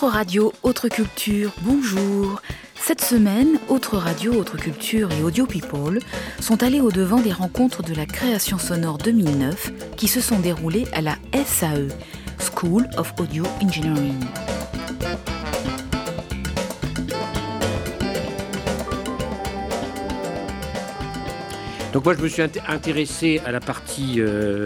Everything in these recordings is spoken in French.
Autre radio, autre culture, bonjour. Cette semaine, Autre radio, autre culture et Audio People sont allés au-devant des rencontres de la création sonore 2009 qui se sont déroulées à la SAE, School of Audio Engineering. Donc moi je me suis intéressé à la partie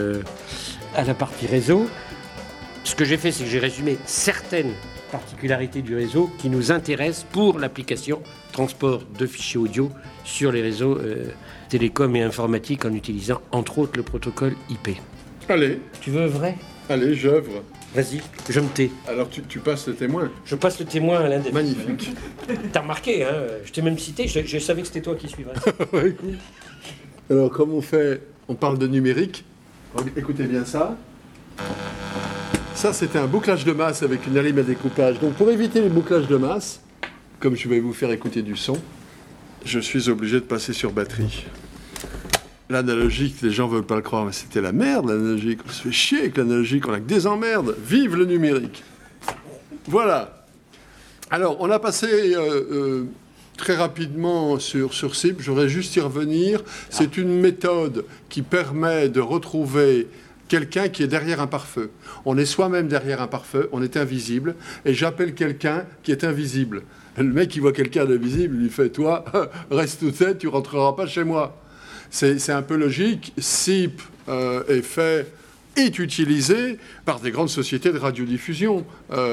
réseau. Ce que j'ai fait, c'est que j'ai résumé certaines particularités du réseau qui nous intéressent pour l'application transport de fichiers audio sur les réseaux télécoms et informatiques en utilisant entre autres le protocole IP. Allez. Tu veux vrai ? Allez, j'œuvre. Vas-y, je me tais. Alors tu passes le témoin. Je passe le témoin à l'un des... Magnifique. T'as remarqué, hein ? Je t'ai même cité, je savais que c'était toi qui suivrais. Ouais, écoute. Alors, comme on parle de numérique. Écoutez bien ça. Ça, c'était un bouclage de masse avec une lame à découpage. Donc, pour éviter les bouclages de masse, comme je vais vous faire écouter du son, je suis obligé de passer sur batterie. L'analogique, les gens ne veulent pas le croire, mais c'était la merde, l'analogique. On se fait chier avec l'analogique, on a que des emmerdes. Vive le numérique. Voilà. Alors, on a passé... très rapidement sur SIP, j'aurais juste y revenir. C'est une méthode qui permet de retrouver quelqu'un qui est derrière un pare-feu. On est soi-même derrière un pare-feu, on est invisible, et j'appelle quelqu'un qui est invisible. Le mec, il voit quelqu'un d'invisible, il lui fait « Toi, reste tout tête, tu rentreras pas chez moi ». C'est un peu logique. SIP est utilisé par des grandes sociétés de radiodiffusion.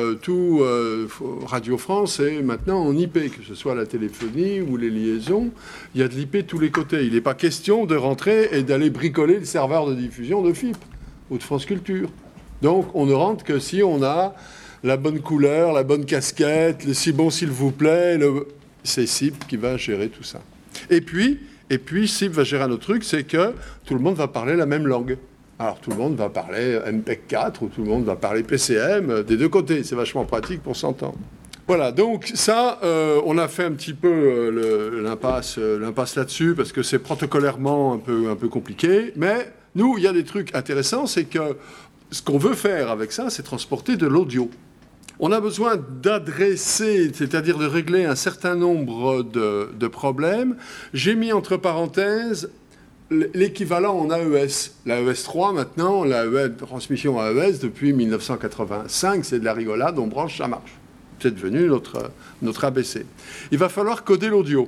Radio France est maintenant en IP, que ce soit la téléphonie ou les liaisons. Il y a de l'IP de tous les côtés. Il n'est pas question de rentrer et d'aller bricoler le serveur de diffusion de FIP ou de France Culture. Donc, on ne rentre que si on a la bonne couleur, la bonne casquette, le si bon s'il vous plaît. C'est SIP qui va gérer tout ça. Et puis, SIP va gérer un autre truc, c'est que tout le monde va parler la même langue. Alors, tout le monde va parler MPEG-4 ou tout le monde va parler PCM des deux côtés. C'est vachement pratique pour s'entendre. Voilà, donc ça, on a fait un petit peu l'impasse là-dessus parce que c'est protocolairement un peu compliqué. Mais nous, il y a des trucs intéressants, c'est que ce qu'on veut faire avec ça, c'est transporter de l'audio. On a besoin d'adresser, c'est-à-dire de régler un certain nombre de problèmes. J'ai mis entre parenthèses l'équivalent en AES. L'AES 3, maintenant, l'AES, transmission AES, depuis 1985, c'est de la rigolade, on branche, ça marche. C'est devenu notre ABC. Il va falloir coder l'audio.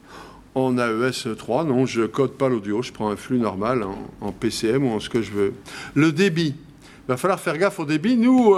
En AES 3, non, je ne code pas l'audio, je prends un flux normal en PCM ou en ce que je veux. Le débit. Il va falloir faire gaffe au débit. Nous,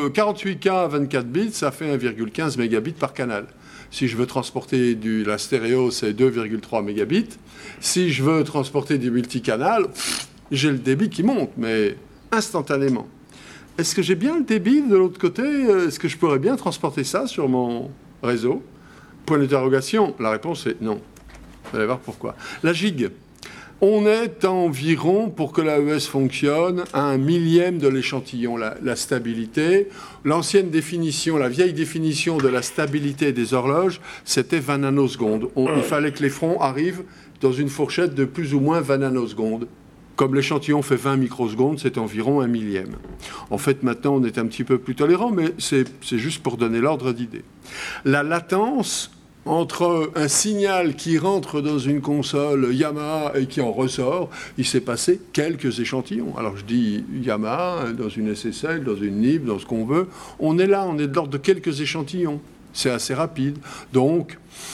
48K à 24 bits, ça fait 1,15 mégabits par canal. Si je veux transporter la stéréo, c'est 2,3 mégabits. Si je veux transporter du multicanal, j'ai le débit qui monte, mais instantanément. Est-ce que j'ai bien le débit de l'autre côté ? Est-ce que je pourrais bien transporter ça sur mon réseau ? Point d'interrogation. La réponse est non. Vous allez voir pourquoi. La gigue. On est environ, pour que l'AES fonctionne, à 1/1000 de l'échantillon, la stabilité. L'ancienne définition, la vieille définition de la stabilité des horloges, c'était 20 nanosecondes. Il fallait que les fronts arrivent dans une fourchette de plus ou moins 20 nanosecondes. Comme l'échantillon fait 20 microsecondes, c'est environ 1/1000. En fait, maintenant, on est un petit peu plus tolérant, mais c'est juste pour donner l'ordre d'idée. La latence entre un signal qui rentre dans une console Yamaha et qui en ressort, il s'est passé quelques échantillons. Alors je dis Yamaha, dans une SSL, dans une NIB, dans ce qu'on veut. On est là, on est de l'ordre de quelques échantillons. C'est assez rapide. Donc,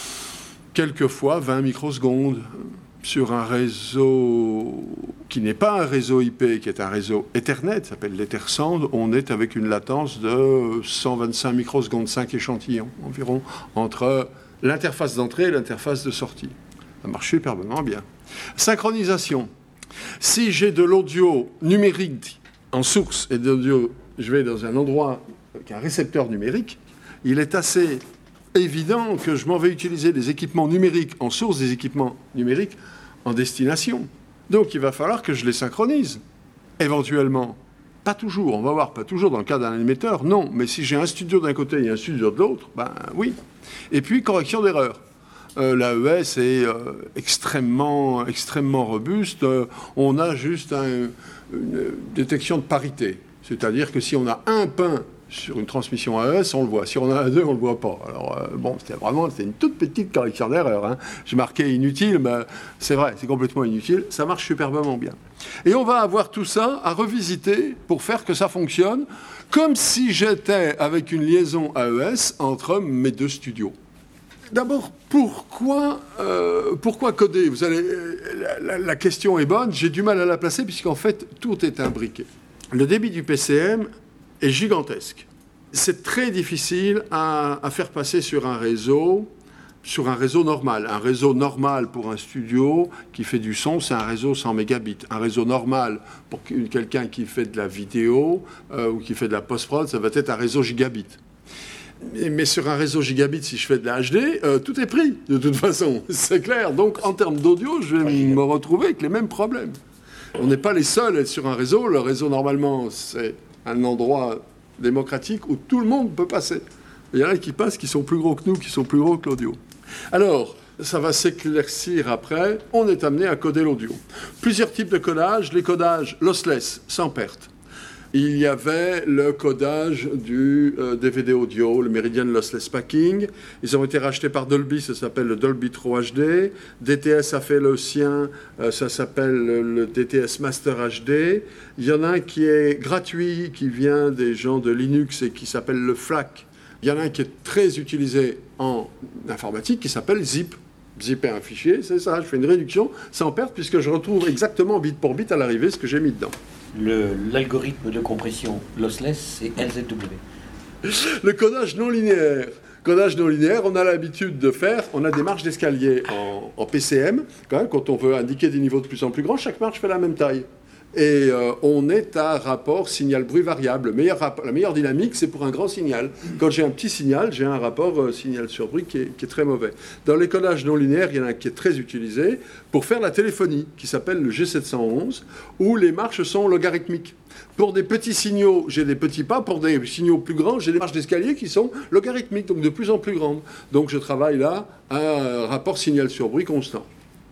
quelquefois 20 microsecondes sur un réseau qui n'est pas un réseau IP, qui est un réseau Ethernet, ça s'appelle l'Ethersand, on est avec une latence de 125 microsecondes, 5 échantillons environ, entre l'interface d'entrée et l'interface de sortie. Ça marche superbement bien. Synchronisation. Si j'ai de l'audio numérique en source et de l'audio, je vais dans un endroit avec un récepteur numérique, il est assez évident que je m'en vais utiliser des équipements numériques en source, des équipements numériques en destination. Donc il va falloir que je les synchronise, éventuellement. Pas toujours, on va voir, pas toujours dans le cas d'un émetteur, non. Mais si j'ai un studio d'un côté et un studio de l'autre, ben oui. Et puis, correction d'erreur. L'AES est extrêmement robuste. On a juste une détection de parité. C'est-à-dire que si on a un pain Sur une transmission AES, on le voit. Si on en a 2, on le voit pas. Alors, c'était une toute petite correction d'erreur. Hein. J'ai marqué inutile, mais c'est vrai, c'est complètement inutile. Ça marche superbement bien. Et on va avoir tout ça à revisiter pour faire que ça fonctionne, comme si j'étais avec une liaison AES entre mes 2 studios. D'abord, pourquoi coder ? La question est bonne, j'ai du mal à la placer, puisqu'en fait, tout est imbriqué. Le débit du PCM est gigantesque. C'est très difficile à faire passer sur un réseau normal. Un réseau normal pour un studio qui fait du son, c'est un réseau 100 mégabits. Un réseau normal pour quelqu'un qui fait de la vidéo ou qui fait de la post-prod, ça va être un réseau gigabit. Mais sur un réseau gigabit, si je fais de la HD, tout est pris, de toute façon. C'est clair. Donc, en termes d'audio, je vais me retrouver avec les mêmes problèmes. On n'est pas les seuls à être sur un réseau. Le réseau, normalement, c'est un endroit démocratique où tout le monde peut passer. Il y en a qui passent, qui sont plus gros que nous, qui sont plus gros que l'audio. Alors, ça va s'éclaircir après. On est amené à coder l'audio. Plusieurs types de codage. Les codages lossless, sans perte. Il y avait le codage du DVD audio, le Meridian Lossless Packing. Ils ont été rachetés par Dolby, ça s'appelle le Dolby Pro HD. DTS a fait le sien, ça s'appelle le DTS Master HD. Il y en a un qui est gratuit, qui vient des gens de Linux et qui s'appelle le FLAC. Il y en a un qui est très utilisé en informatique qui s'appelle Zip. Zipper un fichier, c'est ça, je fais une réduction sans perte puisque je retrouve exactement bit pour bit à l'arrivée ce que j'ai mis dedans. L'algorithme de compression lossless, c'est LZW. Le codage non linéaire. Codage non linéaire, on a l'habitude de faire, on a des marches d'escalier en PCM. Quand on veut indiquer des niveaux de plus en plus grands, chaque marche fait la même taille. Et on est à rapport signal-bruit variable. La meilleure dynamique, c'est pour un grand signal. Quand j'ai un petit signal, j'ai un rapport signal sur bruit qui est très mauvais. Dans les codages non linéaires, il y en a un qui est très utilisé pour faire la téléphonie, qui s'appelle le G711, où les marches sont logarithmiques. Pour des petits signaux, j'ai des petits pas. Pour des signaux plus grands, j'ai des marches d'escalier qui sont logarithmiques, donc de plus en plus grandes. Donc je travaille là à un rapport signal sur bruit constant.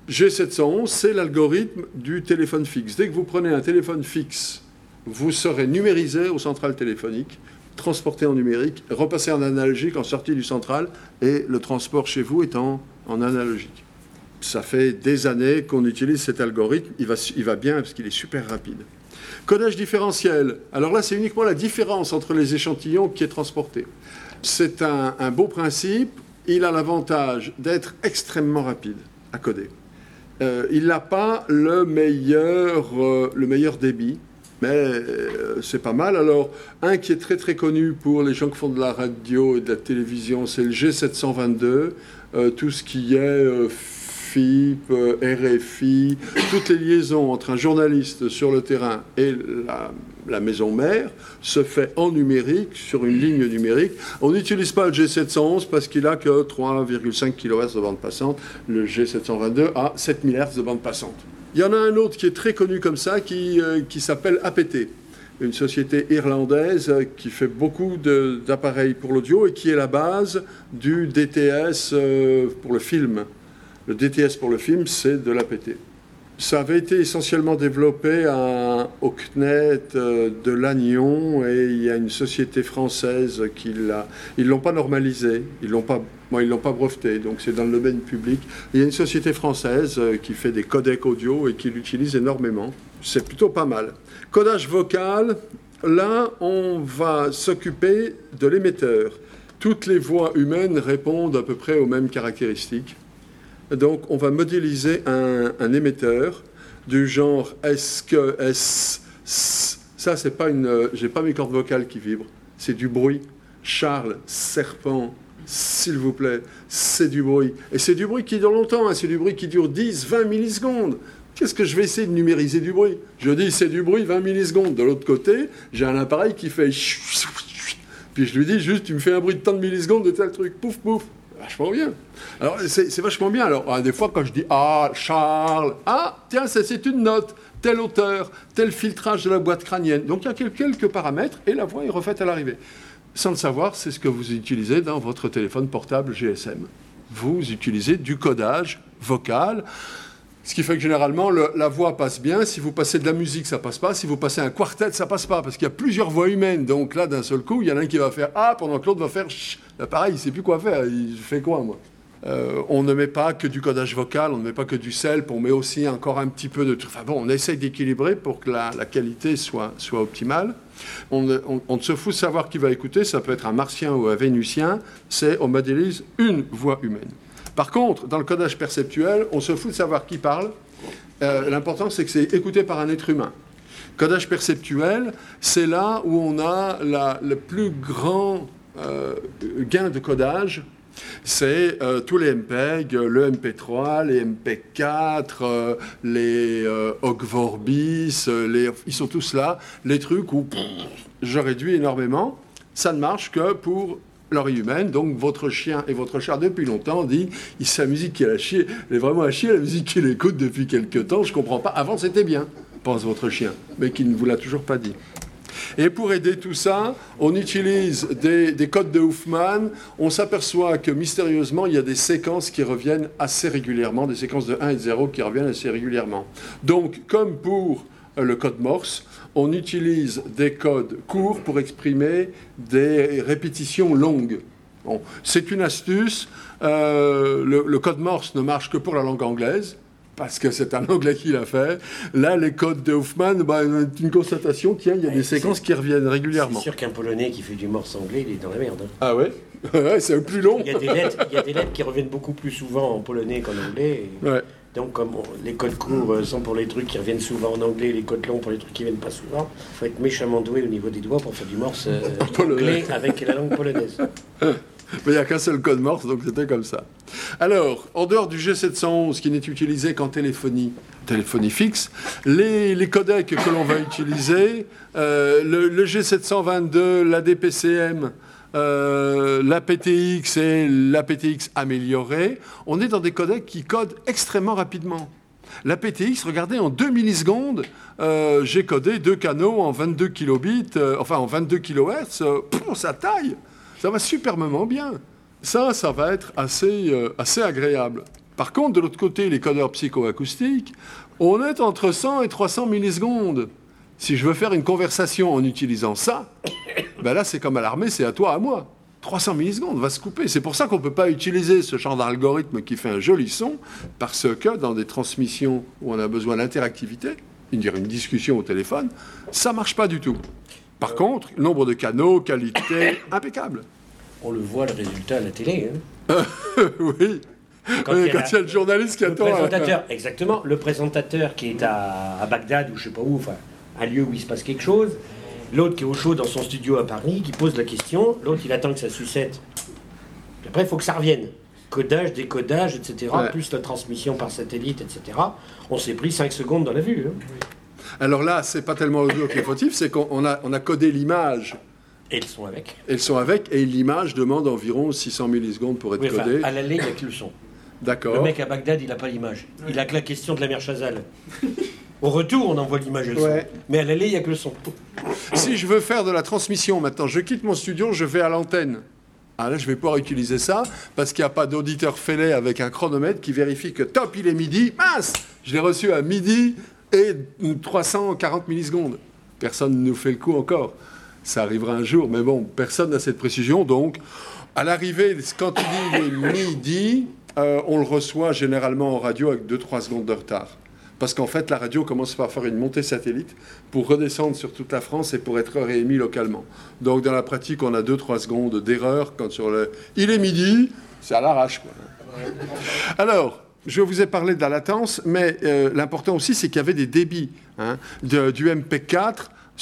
G711, c'est l'algorithme du téléphone fixe. Dès que vous prenez un téléphone fixe, vous serez numérisé aux centrales téléphoniques, transporté en numérique, repassé en analogique en sortie du central, et le transport chez vous est en analogique. Ça fait des années qu'on utilise cet algorithme. Il va bien parce qu'il est super rapide. Codage différentiel. Alors là, c'est uniquement la différence entre les échantillons qui est transporté. C'est un beau principe. Il a l'avantage d'être extrêmement rapide à coder. Il n'a pas le meilleur débit, mais c'est pas mal. Alors, un qui est très très connu pour les gens qui font de la radio et de la télévision, c'est le G722, tout ce qui est FIP, RFI, toutes les liaisons entre un journaliste sur le terrain et la maison mère se fait en numérique, sur une ligne numérique. On n'utilise pas le G711 parce qu'il n'a que 3,5 kHz de bande passante. Le G722 a 7000 Hz de bande passante. Il y en a un autre qui est très connu comme ça, qui s'appelle APT, une société irlandaise qui fait beaucoup d'appareils pour l'audio et qui est la base du DTS pour le film. Le DTS pour le film, c'est de l'APT. Ça avait été essentiellement développé au CNET de Lannion et il y a une société française qui l'a... Ils ne l'ont pas normalisé, ils l'ont pas breveté, donc c'est dans le domaine public. Il y a une société française qui fait des codecs audio et qui l'utilise énormément. C'est plutôt pas mal. Codage vocal, là, on va s'occuper de l'émetteur. Toutes les voix humaines répondent à peu près aux mêmes caractéristiques. Donc, on va modéliser un émetteur du genre ça, c'est pas j'ai pas mes cordes vocales qui vibrent, c'est du bruit. Charles, serpent, s'il vous plaît, c'est du bruit. Et c'est du bruit qui dure longtemps, hein, c'est du bruit qui dure 10, 20 millisecondes. Qu'est-ce que je vais essayer de numériser du bruit ? Je dis, c'est du bruit 20 millisecondes. De l'autre côté, j'ai un appareil qui fait... Puis je lui dis juste, tu me fais un bruit de tant de millisecondes de tel truc, pouf, pouf. Vachement bien. Alors, c'est vachement bien. Alors, des fois, quand je dis « Ah, Charles », « Ah, tiens, c'est une note, telle hauteur, tel filtrage de la boîte crânienne. » Donc, il y a quelques paramètres et la voix est refaite à l'arrivée. Sans le savoir, c'est ce que vous utilisez dans votre téléphone portable GSM. Vous utilisez du codage vocal. Ce qui fait que généralement, la voix passe bien. Si vous passez de la musique, ça passe pas. Si vous passez un quartet, ça passe pas. Parce qu'il y a plusieurs voix humaines. Donc là, d'un seul coup, il y en a un qui va faire « Ah » pendant que l'autre va faire « Chut ». Là, pareil, il sait plus quoi faire. Il fait quoi, moi on ne met pas que du codage vocal, on ne met pas que du self, on met aussi encore un petit peu de... Enfin bon, on essaye d'équilibrer pour que la qualité soit optimale. On ne se fout de savoir qui va écouter, ça peut être un martien ou un vénusien, on modélise une voix humaine. Par contre, dans le codage perceptuel, on se fout de savoir qui parle. L'important, c'est que c'est écouté par un être humain. Codage perceptuel, c'est là où on a le plus grand gain de codage. C'est tous les MPEG, le MP3, les MP4, les Ogg-Vorbis, ils sont tous là, les trucs où je réduis énormément. Ça ne marche que pour l'oreille humaine. Donc votre chien et votre chat depuis longtemps dit c'est la musique qui a chier, elle est vraiment à chier, la musique qu'il écoute depuis quelques temps, je ne comprends pas. Avant c'était bien, pense votre chien, mais qui ne vous l'a toujours pas dit. Et pour aider tout ça, on utilise des codes de Huffman. On s'aperçoit que mystérieusement, il y a des séquences qui reviennent assez régulièrement, des séquences de 1 et de 0 qui reviennent assez régulièrement. Donc, comme pour le code Morse, on utilise des codes courts pour exprimer des répétitions longues. Bon, c'est une astuce. Le code Morse ne marche que pour la langue anglaise, parce que c'est un anglais qui l'a fait. Là, les codes de Huffman, une constatation, tiens, il y a des séquences qui reviennent régulièrement. C'est sûr qu'un Polonais qui fait du morse anglais, il est dans la merde. Hein. Ah ouais, ouais, c'est le plus long. Il y a des lettres qui reviennent beaucoup plus souvent en polonais qu'en anglais. Ouais. Donc, comme les codes courts sont pour les trucs qui reviennent souvent en anglais, les codes longs pour les trucs qui viennent pas souvent, il faut être méchamment doué au niveau des doigts pour faire du morse anglais avec la langue polonaise. Mais il n'y a qu'un seul code Morse, donc c'était comme ça. Alors, en dehors du G711, qui n'est utilisé qu'en téléphonie fixe, les codecs que l'on va utiliser, le G722, la DPCM, l'APTX et l'APTX amélioré, on est dans des codecs qui codent extrêmement rapidement. L'APTX, regardez, en 2 millisecondes, j'ai codé 2 canaux en 22 kilobits, en 22 kHz, ça taille. Ça va superbement bien. Ça va être assez agréable. Par contre, de l'autre côté, les codeurs psychoacoustiques, on est entre 100 et 300 millisecondes. Si je veux faire une conversation en utilisant ça, là, c'est comme à l'armée, c'est à toi, à moi. 300 millisecondes va se couper. C'est pour ça qu'on ne peut pas utiliser ce genre d'algorithme qui fait un joli son, parce que dans des transmissions où on a besoin d'interactivité, une discussion au téléphone, ça ne marche pas du tout. Par contre, nombre de canaux, qualité, impeccable. On le voit, le résultat à la télé. Hein. Oui. Quand il y a le journaliste qui attend. Exactement. Le présentateur qui est à Bagdad ou je ne sais pas où, enfin, un lieu où il se passe quelque chose. L'autre qui est au chaud dans son studio à Paris, qui pose la question. L'autre, il attend que ça sucette. Puis après, il faut que ça revienne. Codage, décodage, etc. Ouais. Plus la transmission par satellite, etc. On s'est pris 5 secondes dans la vue. Hein. Oui. Alors là, c'est pas tellement l'audio qui est fautif, c'est qu'on a codé l'image. Et le son avec. Et le son avec, et l'image demande environ 600 millisecondes pour être codée. À l'aller, il n'y a que le son. D'accord. Le mec à Bagdad, il n'a pas l'image. Il a que la question de la mère Chazal. Au retour, on envoie l'image et le son. Mais à l'aller, il n'y a que le son. Si je veux faire de la transmission maintenant, je quitte mon studio, je vais à l'antenne. Ah là, je vais pouvoir utiliser ça, parce qu'il n'y a pas d'auditeur fêlé avec un chronomètre qui vérifie que top, il est midi. Mince, je l'ai reçu à midi et 340 millisecondes. Personne ne nous fait le coup encore. Ça arrivera un jour, mais bon, personne n'a cette précision. Donc, à l'arrivée, quand il dit midi, on le reçoit généralement en radio avec 2-3 secondes de retard. Parce qu'en fait, la radio commence par faire une montée satellite pour redescendre sur toute la France et pour être réémis localement. Donc, dans la pratique, on a 2-3 secondes d'erreur quand sur le « il est midi », c'est à l'arrache, quoi. Alors, je vous ai parlé de la latence, mais l'important aussi, c'est qu'il y avait des débits. Du MP4,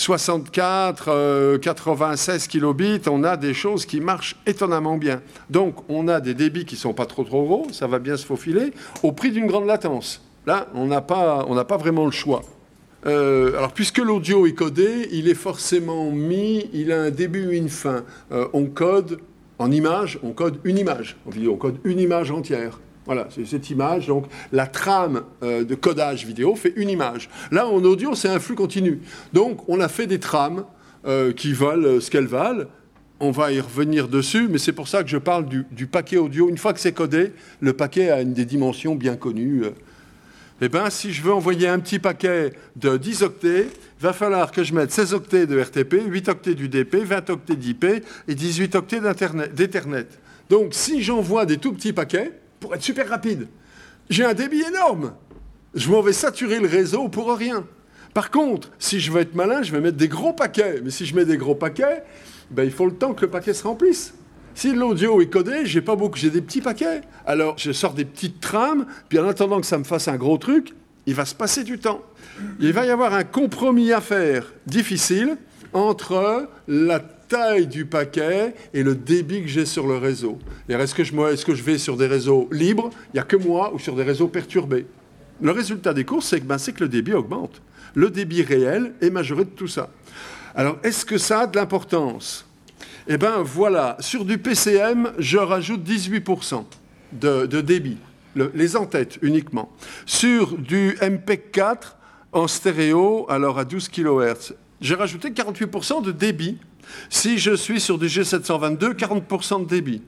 64, 96 kilobits, on a des choses qui marchent étonnamment bien. Donc, on a des débits qui ne sont pas trop gros, ça va bien se faufiler, au prix d'une grande latence. Là, on n'a pas vraiment le choix. Alors, puisque l'audio est codé, il est forcément mis, il a un début et une fin. On code en image, on code une image. En vidéo, on code une image entière. Voilà, c'est cette image. Donc, la trame de codage vidéo fait une image. Là, en audio, c'est un flux continu. Donc, on a fait des trames qui valent ce qu'elles valent. On va y revenir dessus, mais c'est pour ça que je parle du paquet audio. Une fois que c'est codé, le paquet a des dimensions bien connues. Eh bien, si je veux envoyer un petit paquet de 10 octets, il va falloir que je mette 16 octets de RTP, 8 octets d'UDP, 20 octets d'IP et 18 octets d'Ethernet. Donc, si j'envoie des tout petits paquets, pour être super rapide, j'ai un débit énorme. Je m'en vais saturer le réseau pour rien. Par contre, si je veux être malin, je vais mettre des gros paquets. Mais si je mets des gros paquets, ben, il faut le temps que le paquet se remplisse. Si l'audio est codé, j'ai des petits paquets. Alors, je sors des petites trames, puis en attendant que ça me fasse un gros truc, il va se passer du temps. Il va y avoir un compromis à faire difficile entre la taille du paquet et le débit que j'ai sur le réseau. Et est-ce que je vais sur des réseaux libres, il n'y a que moi, ou sur des réseaux perturbés? Le résultat des courses, c'est que le débit augmente. Le débit réel est majoré de tout ça. Alors, est-ce que ça a de l'importance? Eh bien, voilà, sur du PCM, je rajoute 18% de débit, les en-têtes uniquement. Sur du MPEG 4 en stéréo, alors à 12 kHz, j'ai rajouté 48% de débit. Si je suis sur du G722, 40% de débit.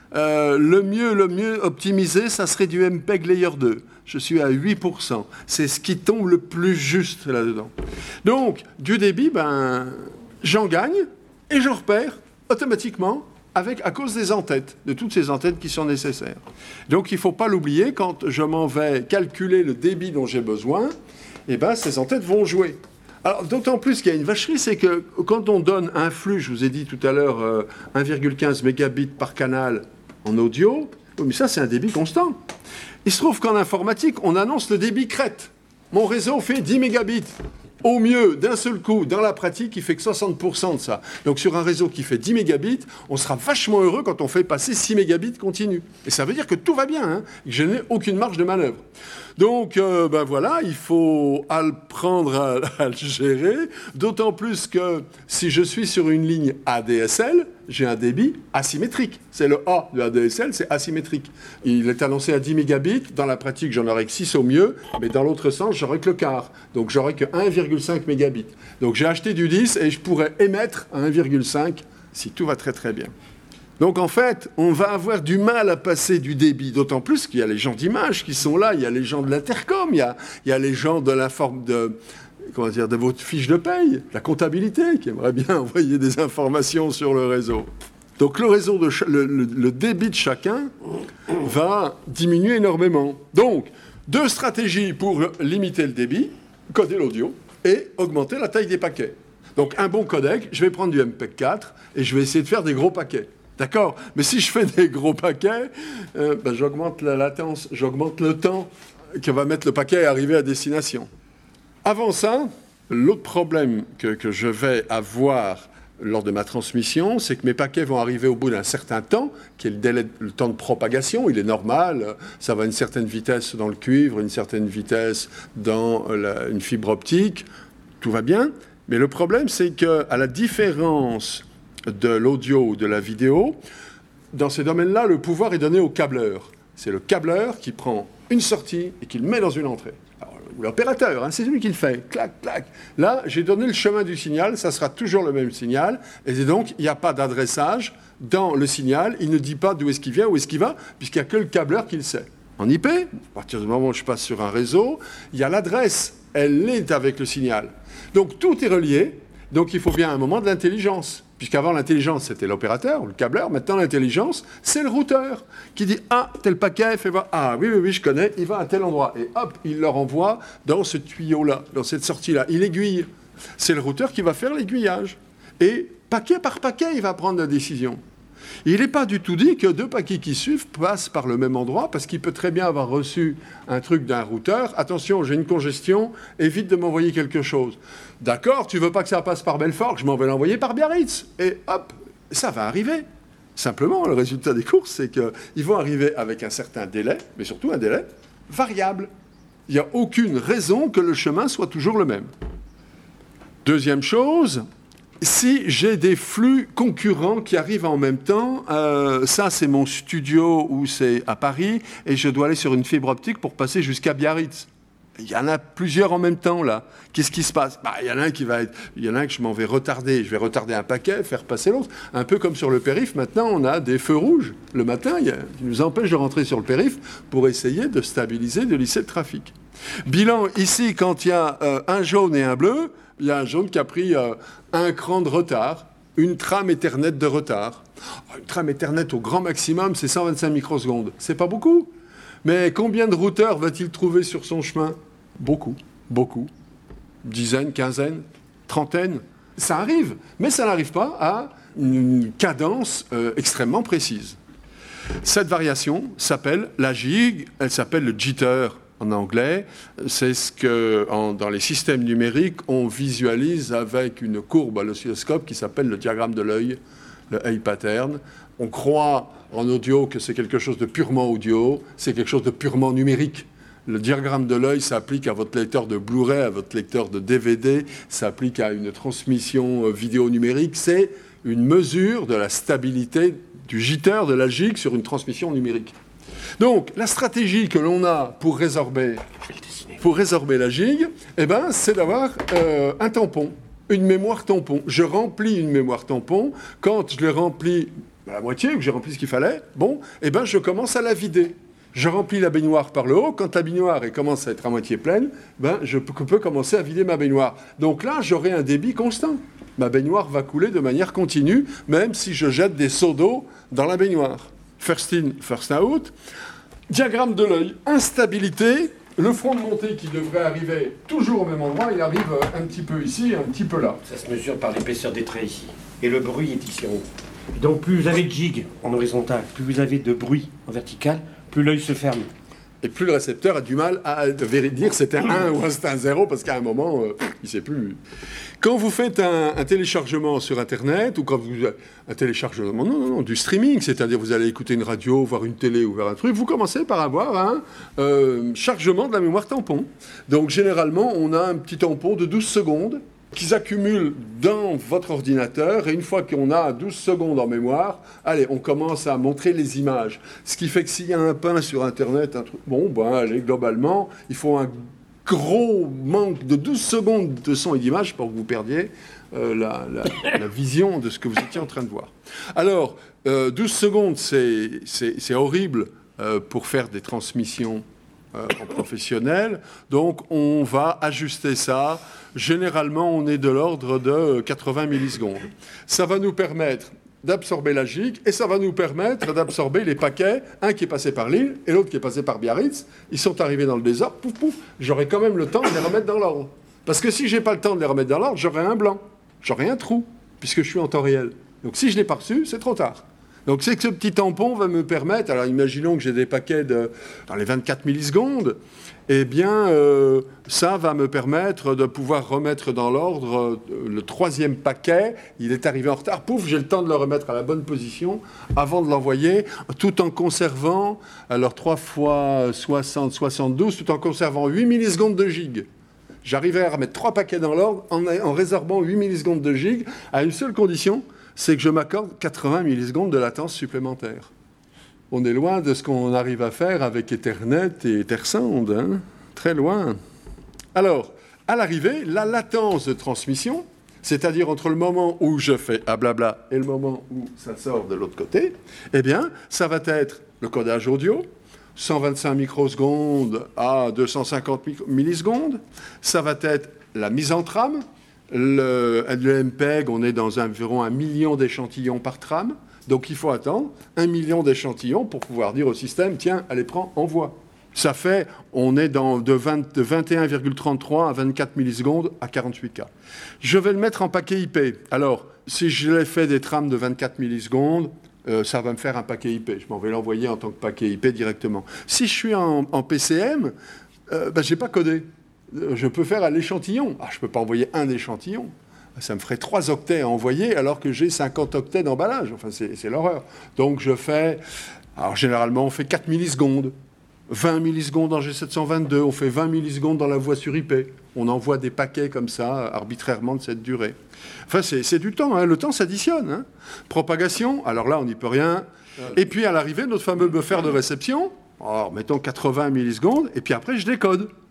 Le mieux optimisé, ça serait du MPEG Layer 2. Je suis à 8%. C'est ce qui tombe le plus juste là-dedans. Donc, du débit, j'en gagne et j'en repère automatiquement à cause des en-têtes, de toutes ces en-têtes qui sont nécessaires. Donc, il ne faut pas l'oublier, quand je m'en vais calculer le débit dont j'ai besoin, ces en-têtes vont jouer. Alors, d'autant plus qu'il y a une vacherie, c'est que quand on donne un flux, je vous ai dit tout à l'heure, 1,15 mégabits par canal en audio, mais ça, c'est un débit constant. Il se trouve qu'en informatique, on annonce le débit crête. Mon réseau fait 10 mégabits. Au mieux, d'un seul coup, dans la pratique, il fait que 60% de ça. Donc, sur un réseau qui fait 10 mégabits, on sera vachement heureux quand on fait passer 6 mégabits continu. Et ça veut dire que tout va bien, hein, que je n'ai aucune marge de manœuvre. Donc, voilà, il faut apprendre à le gérer, d'autant plus que si je suis sur une ligne ADSL, j'ai un débit asymétrique. C'est le A de ADSL, c'est asymétrique. Il est annoncé à 10 mégabits. Dans la pratique, j'en aurai que 6 au mieux, mais dans l'autre sens, j'aurai que le quart. Donc, j'aurai que 1,5 mégabits. Donc, j'ai acheté du 10 et je pourrais émettre à 1,5 si tout va très très bien. Donc, en fait, on va avoir du mal à passer du débit, d'autant plus qu'il y a les gens d'image qui sont là, il y a les gens de l'intercom, il y a les gens de la forme de votre fiche de paye, la comptabilité, qui aimerait bien envoyer des informations sur le réseau. Donc, le débit de chacun va diminuer énormément. Donc, 2 stratégies pour limiter le débit, coder l'audio et augmenter la taille des paquets. Donc, un bon codec, je vais prendre du MPEG 4 et je vais essayer de faire des gros paquets. D'accord? Mais si je fais des gros paquets, j'augmente la latence, j'augmente le temps que va mettre le paquet à arriver à destination. Avant ça, l'autre problème que je vais avoir lors de ma transmission, c'est que mes paquets vont arriver au bout d'un certain temps, qui est le temps de propagation. Il est normal, ça va à une certaine vitesse dans le cuivre, une certaine vitesse dans une fibre optique, tout va bien. Mais le problème, c'est qu'à la différence de l'audio ou de la vidéo, dans ces domaines-là, le pouvoir est donné au câbleur. C'est le câbleur qui prend une sortie et qui le met dans une entrée. Alors, ou l'opérateur, c'est lui qui le fait. Clac, clac. Là, j'ai donné le chemin du signal, ça sera toujours le même signal. Et donc, il n'y a pas d'adressage dans le signal. Il ne dit pas d'où est-ce qu'il vient, où est-ce qu'il va, puisqu'il n'y a que le câbleur qui le sait. En IP, à partir du moment où je passe sur un réseau, il y a l'adresse. Elle est avec le signal. Donc, tout est relié. Donc, il faut bien à un moment de l'intelligence. Puisqu'avant, l'intelligence, c'était l'opérateur, le câbleur. Maintenant, l'intelligence, c'est le routeur qui dit « Ah, tel paquet, fais voir. Ah, oui, je connais, il va à tel endroit. » Et hop, il leur envoie dans ce tuyau-là, dans cette sortie-là. Il aiguille. C'est le routeur qui va faire l'aiguillage. Et paquet par paquet, il va prendre la décision. Il n'est pas du tout dit que 2 paquets qui suivent passent par le même endroit, parce qu'il peut très bien avoir reçu un truc d'un routeur. Attention, j'ai une congestion, évite de m'envoyer quelque chose. D'accord, tu veux pas que ça passe par Belfort, je m'en vais l'envoyer par Biarritz. Et hop, ça va arriver. Simplement, le résultat des courses, c'est qu'ils vont arriver avec un certain délai, mais surtout un délai variable. Il n'y a aucune raison que le chemin soit toujours le même. Deuxième chose, si j'ai des flux concurrents qui arrivent en même temps, ça c'est mon studio où c'est à Paris, et je dois aller sur une fibre optique pour passer jusqu'à Biarritz. Il y en a plusieurs en même temps, là. Qu'est-ce qui se passe ? Il y en a un que je m'en vais retarder. Je vais retarder un paquet, faire passer l'autre. Un peu comme sur le périph', maintenant, on a des feux rouges. Le matin, qui nous empêchent de rentrer sur le périph' pour essayer de stabiliser, de lisser le trafic. Bilan, ici, quand il y a un jaune et un bleu, il y a un jaune qui a pris un cran de retard, une trame Ethernet de retard. Une trame Ethernet au grand maximum, c'est 125 microsecondes. C'est pas beaucoup. Mais combien de routeurs va-t-il trouver sur son chemin ? Beaucoup. Dizaines, quinzaines, trentaines. Ça arrive, mais ça n'arrive pas à une cadence extrêmement précise. Cette variation s'appelle la gig, elle s'appelle le jitter en anglais. C'est ce que, dans les systèmes numériques, on visualise avec une courbe à l'oscilloscope qui s'appelle le diagramme de l'œil, le eye pattern. On croit en audio que c'est quelque chose de purement audio, c'est quelque chose de purement numérique. Le diagramme de l'œil s'applique à votre lecteur de Blu-ray, à votre lecteur de DVD, s'applique à une transmission vidéo numérique. C'est une mesure de la stabilité du jitter, de la gig sur une transmission numérique. Donc, la stratégie que l'on a pour résorber la gig, c'est d'avoir un tampon, une mémoire tampon. Je remplis une mémoire tampon. Quand je l'ai remplie à la moitié, ou que j'ai rempli ce qu'il fallait, je commence à la vider. Je remplis la baignoire par le haut. Quand la baignoire commence à être à moitié pleine, je peux commencer à vider ma baignoire. Donc là, j'aurai un débit constant. Ma baignoire va couler de manière continue, même si je jette des seaux d'eau dans la baignoire. First in, first out. Diagramme de l'œil, instabilité. Le front de montée qui devrait arriver toujours au même endroit, il arrive un petit peu ici, un petit peu là. Ça se mesure par l'épaisseur des traits ici. Et le bruit est ici en haut. Donc plus vous avez de gig en horizontal, plus vous avez de bruit en vertical, plus l'œil se ferme. Et plus le récepteur a du mal à dire c'était un 1 ou c'était un 0, parce qu'à un moment, il ne sait plus. Quand vous faites un téléchargement sur Internet, ou quand vous... Un téléchargement, non, du streaming, c'est-à-dire vous allez écouter une radio, voir une télé ou voir un truc, vous commencez par avoir un chargement de la mémoire tampon. Donc généralement, on a un petit tampon de 12 secondes, qui s'accumulent dans votre ordinateur, et une fois qu'on a 12 secondes en mémoire, allez, on commence à montrer les images. Ce qui fait que s'il y a un pain sur Internet, un truc, allez, globalement, il faut un gros manque de 12 secondes de son et d'image pour que vous perdiez la vision de ce que vous étiez en train de voir. Alors, 12 secondes, c'est horrible pour faire des transmissions en professionnel. Donc, on va ajuster ça. Généralement, on est de l'ordre de 80 millisecondes. Ça va nous permettre d'absorber la gig et ça va nous permettre d'absorber les paquets, un qui est passé par Lille et l'autre qui est passé par Biarritz. Ils sont arrivés dans le désordre, pouf, pouf. J'aurai quand même le temps de les remettre dans l'ordre. Parce que si je n'ai pas le temps de les remettre dans l'ordre, j'aurai un blanc, j'aurai un trou, puisque je suis en temps réel. Donc, si je ne l'ai pas reçu, c'est trop tard. Donc, c'est que ce petit tampon va me permettre, alors imaginons que j'ai des paquets dans les 24 millisecondes, ça va me permettre de pouvoir remettre dans l'ordre le troisième paquet. Il est arrivé en retard, pouf, j'ai le temps de le remettre à la bonne position avant de l'envoyer, tout en conservant, alors 3 fois 60, 72, tout en conservant 8 millisecondes de gig. J'arrivais à remettre 3 paquets dans l'ordre en résorbant 8 millisecondes de gig à une seule condition, c'est que je m'accorde 80 millisecondes de latence supplémentaire. On est loin de ce qu'on arrive à faire avec Ethernet et Ethersound, hein, très loin. Alors, à l'arrivée, la latence de transmission, c'est-à-dire entre le moment où je fais un blabla et le moment où ça sort de l'autre côté, ça va être le codage audio, 125 microsecondes à 250 millisecondes. Ça va être la mise en trame. Le MPEG, on est dans environ 1 million d'échantillons par trame. Donc il faut attendre 1 million d'échantillons pour pouvoir dire au système, tiens, allez, prends, envoie. Ça fait, on est de 21,33 à 24 millisecondes à 48K. Je vais le mettre en paquet IP. Alors, si je l'ai fait des trames de 24 millisecondes, ça va me faire un paquet IP. Je m'en vais l'envoyer en tant que paquet IP directement. Si je suis en PCM, je n'ai pas codé. Je peux faire à l'échantillon. Je ne peux pas envoyer un échantillon. Ça me ferait 3 octets à envoyer alors que j'ai 50 octets d'emballage. Enfin, c'est l'horreur. Donc, je fais... Alors, généralement, on fait 4 millisecondes. 20 millisecondes en G722. On fait 20 millisecondes dans la voie sur IP. On envoie des paquets comme ça, arbitrairement, de cette durée. Enfin, c'est du temps. Hein. Le temps s'additionne. Hein. Propagation, alors là, on n'y peut rien. Et puis, à l'arrivée, notre fameux buffer de réception, alors, mettons 80 millisecondes, et puis après, je décode.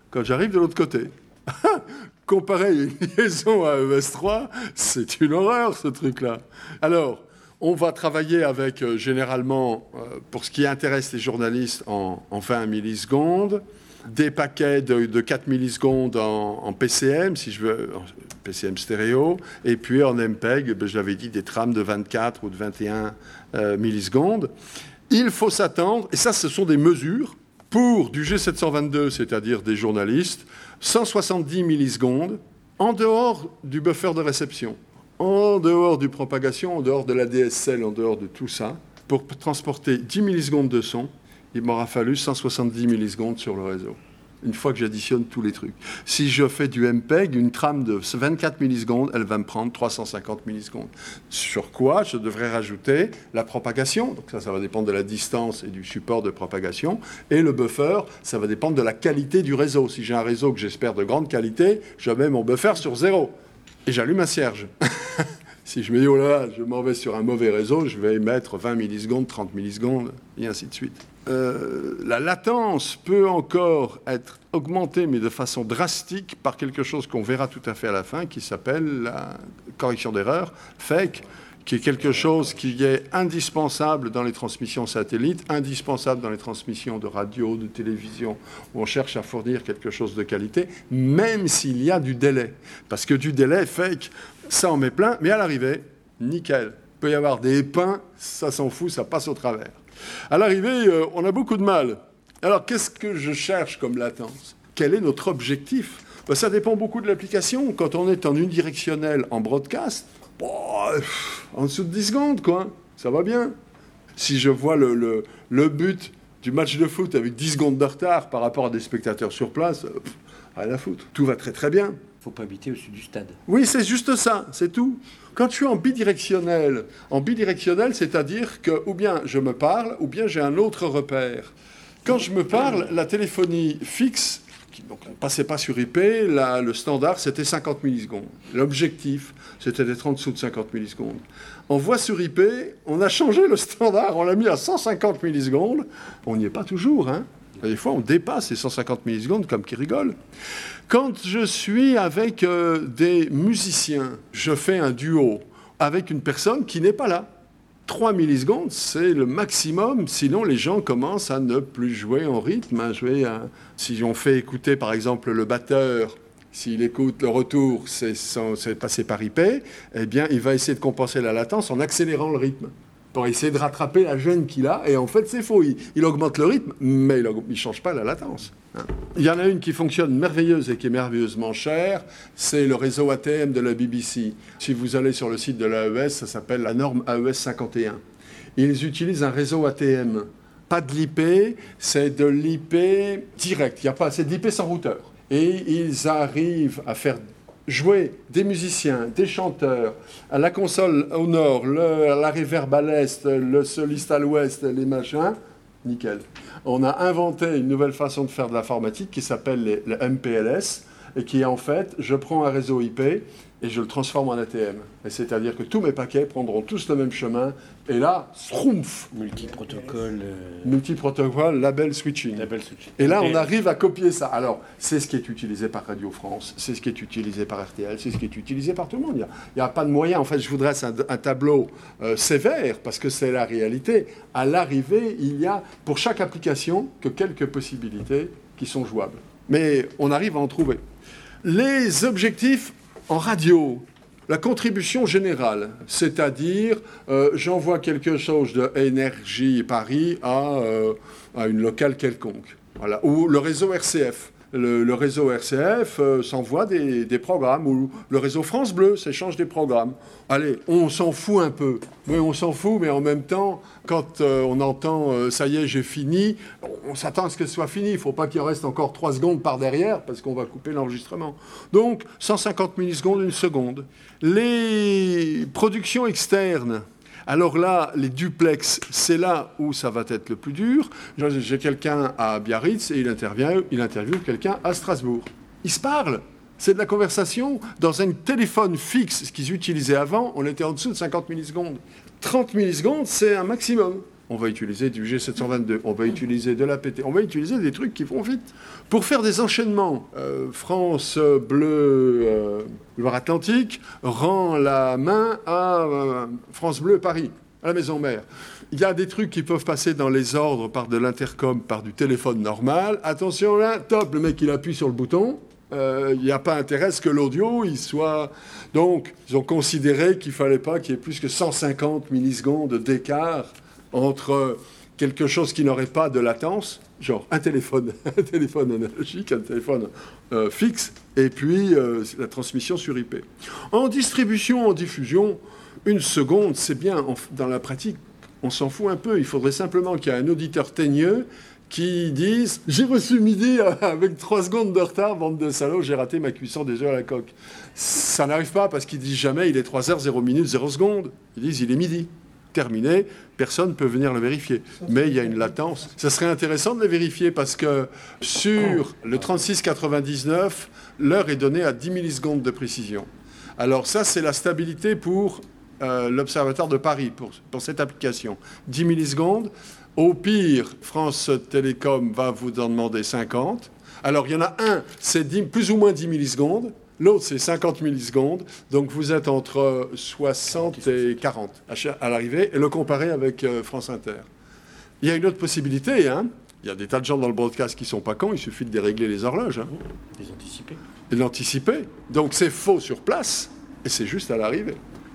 quand j'arrive de l'autre côté. Comparer une liaison à ES3, c'est une horreur, ce truc-là. Alors, on va travailler avec, généralement, pour ce qui intéresse les journalistes, en 20 millisecondes, des paquets de 4 millisecondes en PCM, si je veux, en PCM stéréo, et puis en MPEG, je l'avais dit, des trames de 24 ou de 21 millisecondes. Il faut s'attendre, et ça, ce sont des mesures, pour du G722, c'est-à-dire des journalistes, 170 millisecondes, en dehors du buffer de réception, en dehors du propagation, en dehors de la DSL, en dehors de tout ça. Pour transporter 10 millisecondes de son, il m'aura fallu 170 millisecondes sur le réseau, une fois que j'additionne tous les trucs. Si je fais du MPEG, une trame de 24 millisecondes, elle va me prendre 350 millisecondes. Sur quoi je devrais rajouter la propagation. Donc ça va dépendre de la distance et du support de propagation. Et le buffer, ça va dépendre de la qualité du réseau. Si j'ai un réseau que j'espère de grande qualité, je mets mon buffer sur 0. Et j'allume un cierge. Si je me dis, oh là, je m'en vais sur un mauvais réseau, je vais mettre 20 millisecondes, 30 millisecondes, et ainsi de suite. La latence peut encore être augmentée, mais de façon drastique, par quelque chose qu'on verra tout à fait à la fin, qui s'appelle la correction d'erreur, FAKE, qui est quelque chose qui est indispensable dans les transmissions satellites, indispensable dans les transmissions de radio, de télévision, où on cherche à fournir quelque chose de qualité, même s'il y a du délai. Parce que du délai, FAKE, ça en met plein, mais à l'arrivée, nickel. Il peut y avoir des pains, ça s'en fout, ça passe au travers. À l'arrivée, on a beaucoup de mal. Alors, qu'est-ce que je cherche comme latence ? Quel est notre objectif ? Ça dépend beaucoup de l'application. Quand on est en unidirectionnel, en broadcast, en dessous de 10 secondes, quoi. Ça va bien. Si je vois le but du match de foot avec 10 secondes de retard par rapport à des spectateurs sur place, rien à foutre. Tout va très très bien. Il ne faut pas habiter au-dessus du stade. Oui, c'est juste ça, c'est tout. Quand je suis en bidirectionnel, c'est-à-dire que ou bien je me parle, ou bien j'ai un autre repère. Quand je me parle, la téléphonie fixe, donc on ne passait pas sur IP, le standard, c'était 50 millisecondes. L'objectif, c'était d'être en dessous de 50 millisecondes. En voix sur IP, on a changé le standard, on l'a mis à 150 millisecondes. On n'y est pas toujours, hein. Des fois, on dépasse les 150 millisecondes comme qui rigole. Quand je suis avec des musiciens, je fais un duo avec une personne qui n'est pas là. 3 millisecondes, c'est le maximum. Sinon, les gens commencent à ne plus jouer en rythme, à jouer à... Si on fait écouter, par exemple, le batteur, s'il écoute le retour, c'est passé par IP, eh bien, il va essayer de compenser la latence en accélérant le rythme, pour essayer de rattraper la gêne qu'il a. Et en fait, c'est faux. Il augmente le rythme, mais il ne change pas la latence. Il y en a une qui fonctionne merveilleuse et qui est merveilleusement chère. C'est le réseau ATM de la BBC. Si vous allez sur le site de l'AES, ça s'appelle la norme AES 51. Ils utilisent un réseau ATM. Pas de l'IP, c'est de l'IP direct. C'est de l'IP sans routeur. Et ils arrivent à faire jouer des musiciens, des chanteurs, à la console au nord, la reverb à l'est, le soliste à l'ouest, les machins, nickel. On a inventé une nouvelle façon de faire de l'informatique qui s'appelle le MPLS, et qui est en fait, je prends un réseau IP et je le transforme en ATM. Et c'est-à-dire que tous mes paquets prendront tous le même chemin, et là, schtroumpf. Multiprotocole, label switching. Et là, on arrive à copier ça. Alors, c'est ce qui est utilisé par Radio France, c'est ce qui est utilisé par RTL, c'est ce qui est utilisé par tout le monde. Il n'y a pas de moyen. En fait, je voudrais un tableau sévère, parce que c'est la réalité. À l'arrivée, il y a, pour chaque application, que quelques possibilités qui sont jouables. Mais on arrive à en trouver. Les objectifs en radio, la contribution générale, c'est-à-dire j'envoie quelque chose de Énergie Paris à une locale quelconque, voilà. Ou le réseau RCF. Le réseau RCF s'envoie des programmes, ou le réseau France Bleu s'échange des programmes. Allez, on s'en fout un peu. Mais on s'en fout, mais en même temps, quand on entend « ça y est, j'ai fini », on s'attend à ce que ce soit fini. Il ne faut pas qu'il reste encore 3 secondes par derrière, parce qu'on va couper l'enregistrement. Donc, 150 millisecondes, 1 seconde. Les productions externes... Alors là, les duplex, c'est là où ça va être le plus dur. J'ai quelqu'un à Biarritz et il interviewe quelqu'un à Strasbourg. Ils se parlent. C'est de la conversation. Dans un téléphone fixe, ce qu'ils utilisaient avant, on était en dessous de 50 millisecondes. 30 millisecondes, c'est un maximum. on va utiliser du G722, on va utiliser de l'APT, on va utiliser des trucs qui vont vite. Pour faire des enchaînements, France Bleu Loire-Atlantique rend la main à France Bleu Paris, à la maison mère. Il y a des trucs qui peuvent passer dans les ordres par de l'intercom, par du téléphone normal. Attention là, top, le mec il appuie sur le bouton. Il n'y a pas intérêt à ce que l'audio il soit... Donc, ils ont considéré qu'il ne fallait pas qu'il y ait plus que 150 millisecondes d'écart entre quelque chose qui n'aurait pas de latence, genre un téléphone analogique, un téléphone fixe, et puis la transmission sur IP. En distribution, en diffusion, 1 seconde, c'est bien. Dans la pratique, on s'en fout un peu. Il faudrait simplement qu'il y ait un auditeur teigneux qui dise « J'ai reçu midi avec 3 secondes de retard, bande de salauds, j'ai raté ma cuisson des œufs à la coque. » Ça n'arrive pas parce qu'ils disent jamais « Il est 3h, 0 minutes, 0 secondes ». Ils disent « Il est midi ». Terminé, personne ne peut venir le vérifier. Mais il y a une latence. Ça serait intéressant de le vérifier parce que sur le 3699, l'heure est donnée à 10 millisecondes de précision. Alors ça, c'est la stabilité pour l'Observatoire de Paris, pour cette application. 10 millisecondes. Au pire, France Télécom va vous en demander 50. Alors il y en a un, c'est plus ou moins 10 millisecondes. L'autre, c'est 50 millisecondes. Donc, vous êtes entre 60 et 40 à l'arrivée. Et le comparer avec France Inter. Il y a une autre possibilité. Hein. Il y a des tas de gens dans le broadcast qui ne sont pas cons. Il suffit de dérégler les horloges. Hein. Les anticiper. Et l'anticiper. Donc, c'est faux sur place. Et c'est juste à l'arrivée.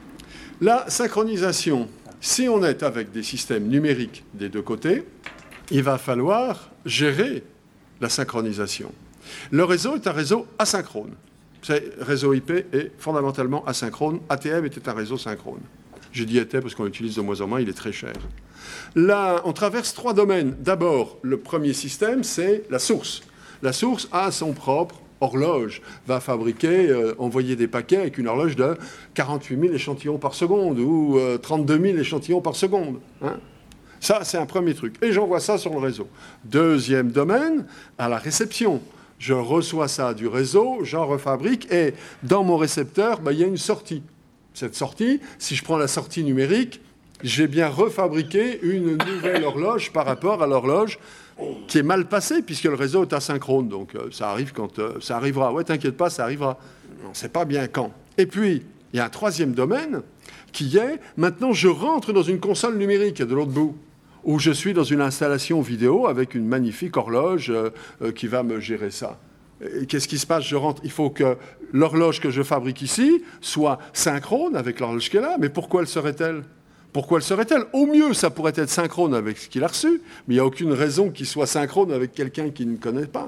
La synchronisation. Si on est avec des systèmes numériques des deux côtés, il va falloir gérer la synchronisation. Le réseau est un réseau asynchrone. C'est réseau IP est fondamentalement asynchrone. ATM était un réseau synchrone. Je dis était parce qu'on l'utilise de moins en moins, il est très cher. Là, on traverse 3 domaines. D'abord, le premier système, c'est la source. La source a son propre horloge, va fabriquer, envoyer des paquets avec une horloge de 48 000 échantillons par seconde ou 32 000 échantillons par seconde. Hein. Ça, c'est un premier truc. Et j'envoie ça sur le réseau. Deuxième domaine, à la réception. Je reçois ça du réseau, j'en refabrique, et dans mon récepteur, il y a une sortie. Cette sortie, si je prends la sortie numérique, j'ai bien refabriqué une nouvelle horloge par rapport à l'horloge qui est mal passée, puisque le réseau est asynchrone. Donc ça arrive quand ça arrivera. Ouais, t'inquiète pas, ça arrivera. On ne sait pas bien quand. Et puis, il y a un troisième domaine qui est, maintenant, je rentre dans une console numérique de l'autre bout, où je suis dans une installation vidéo avec une magnifique horloge qui va me gérer ça. Et qu'est-ce qui se passe? Je rentre. Il faut que l'horloge que je fabrique ici soit synchrone avec l'horloge qui est là. Mais pourquoi elle serait-elle? Pourquoi elle serait-elle? Au mieux, ça pourrait être synchrone avec ce qu'il a reçu, mais il n'y a aucune raison qu'il soit synchrone avec quelqu'un qui ne connaît pas.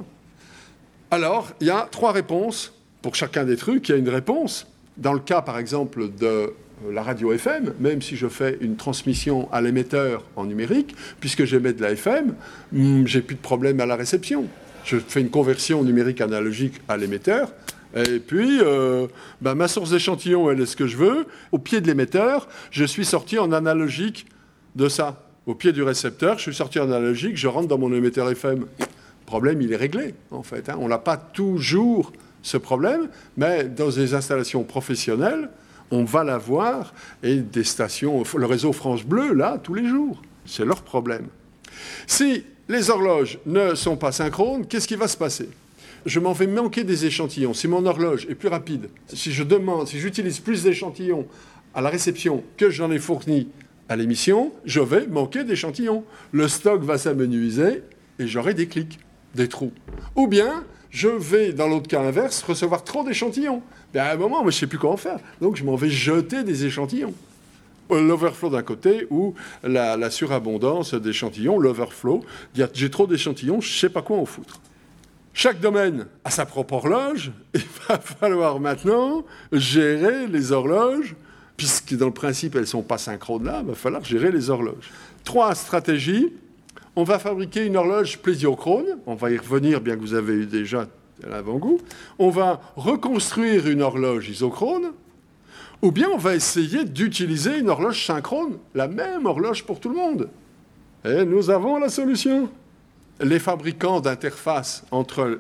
Alors, il y a 3 réponses. Pour chacun des trucs, il y a une réponse. Dans le cas, par exemple, de la radio FM, même si je fais une transmission à l'émetteur en numérique, puisque j'émets de la FM, j'ai plus de problème à la réception. Je fais une conversion numérique analogique à l'émetteur, et puis ma source d'échantillon, elle est ce que je veux. Au pied de l'émetteur, je suis sorti en analogique de ça. Au pied du récepteur, je suis sorti en analogique, je rentre dans mon émetteur FM. Le problème, il est réglé, en fait. Hein. On n'a pas toujours ce problème, mais dans des installations professionnelles, on va l'avoir, et des stations, le réseau France Bleu, là, tous les jours. C'est leur problème. Si les horloges ne sont pas synchrones, qu'est-ce qui va se passer? Je m'en vais manquer des échantillons. Si mon horloge est plus rapide, si j'utilise plus d'échantillons à la réception que j'en ai fourni à l'émission, je vais manquer d'échantillons. Le stock va s'amenuiser et j'aurai des clics, des trous. Ou bien, je vais, dans l'autre cas inverse, recevoir trop d'échantillons. Mais à un moment, moi, je ne sais plus comment faire. Donc, je m'en vais jeter des échantillons. L'overflow d'un côté ou la surabondance d'échantillons, l'overflow. J'ai trop d'échantillons, je ne sais pas quoi en foutre. Chaque domaine a sa propre horloge. Il va falloir maintenant gérer les horloges, puisque dans le principe, elles ne sont pas synchrones là, il va falloir gérer les horloges. 3 stratégies. On va fabriquer une horloge plésiochrone. On va y revenir, bien que vous avez eu déjà l'avant-goût. On va reconstruire une horloge isochrone. Ou bien on va essayer d'utiliser une horloge synchrone, la même horloge pour tout le monde. Et nous avons la solution. Les fabricants d'interfaces entre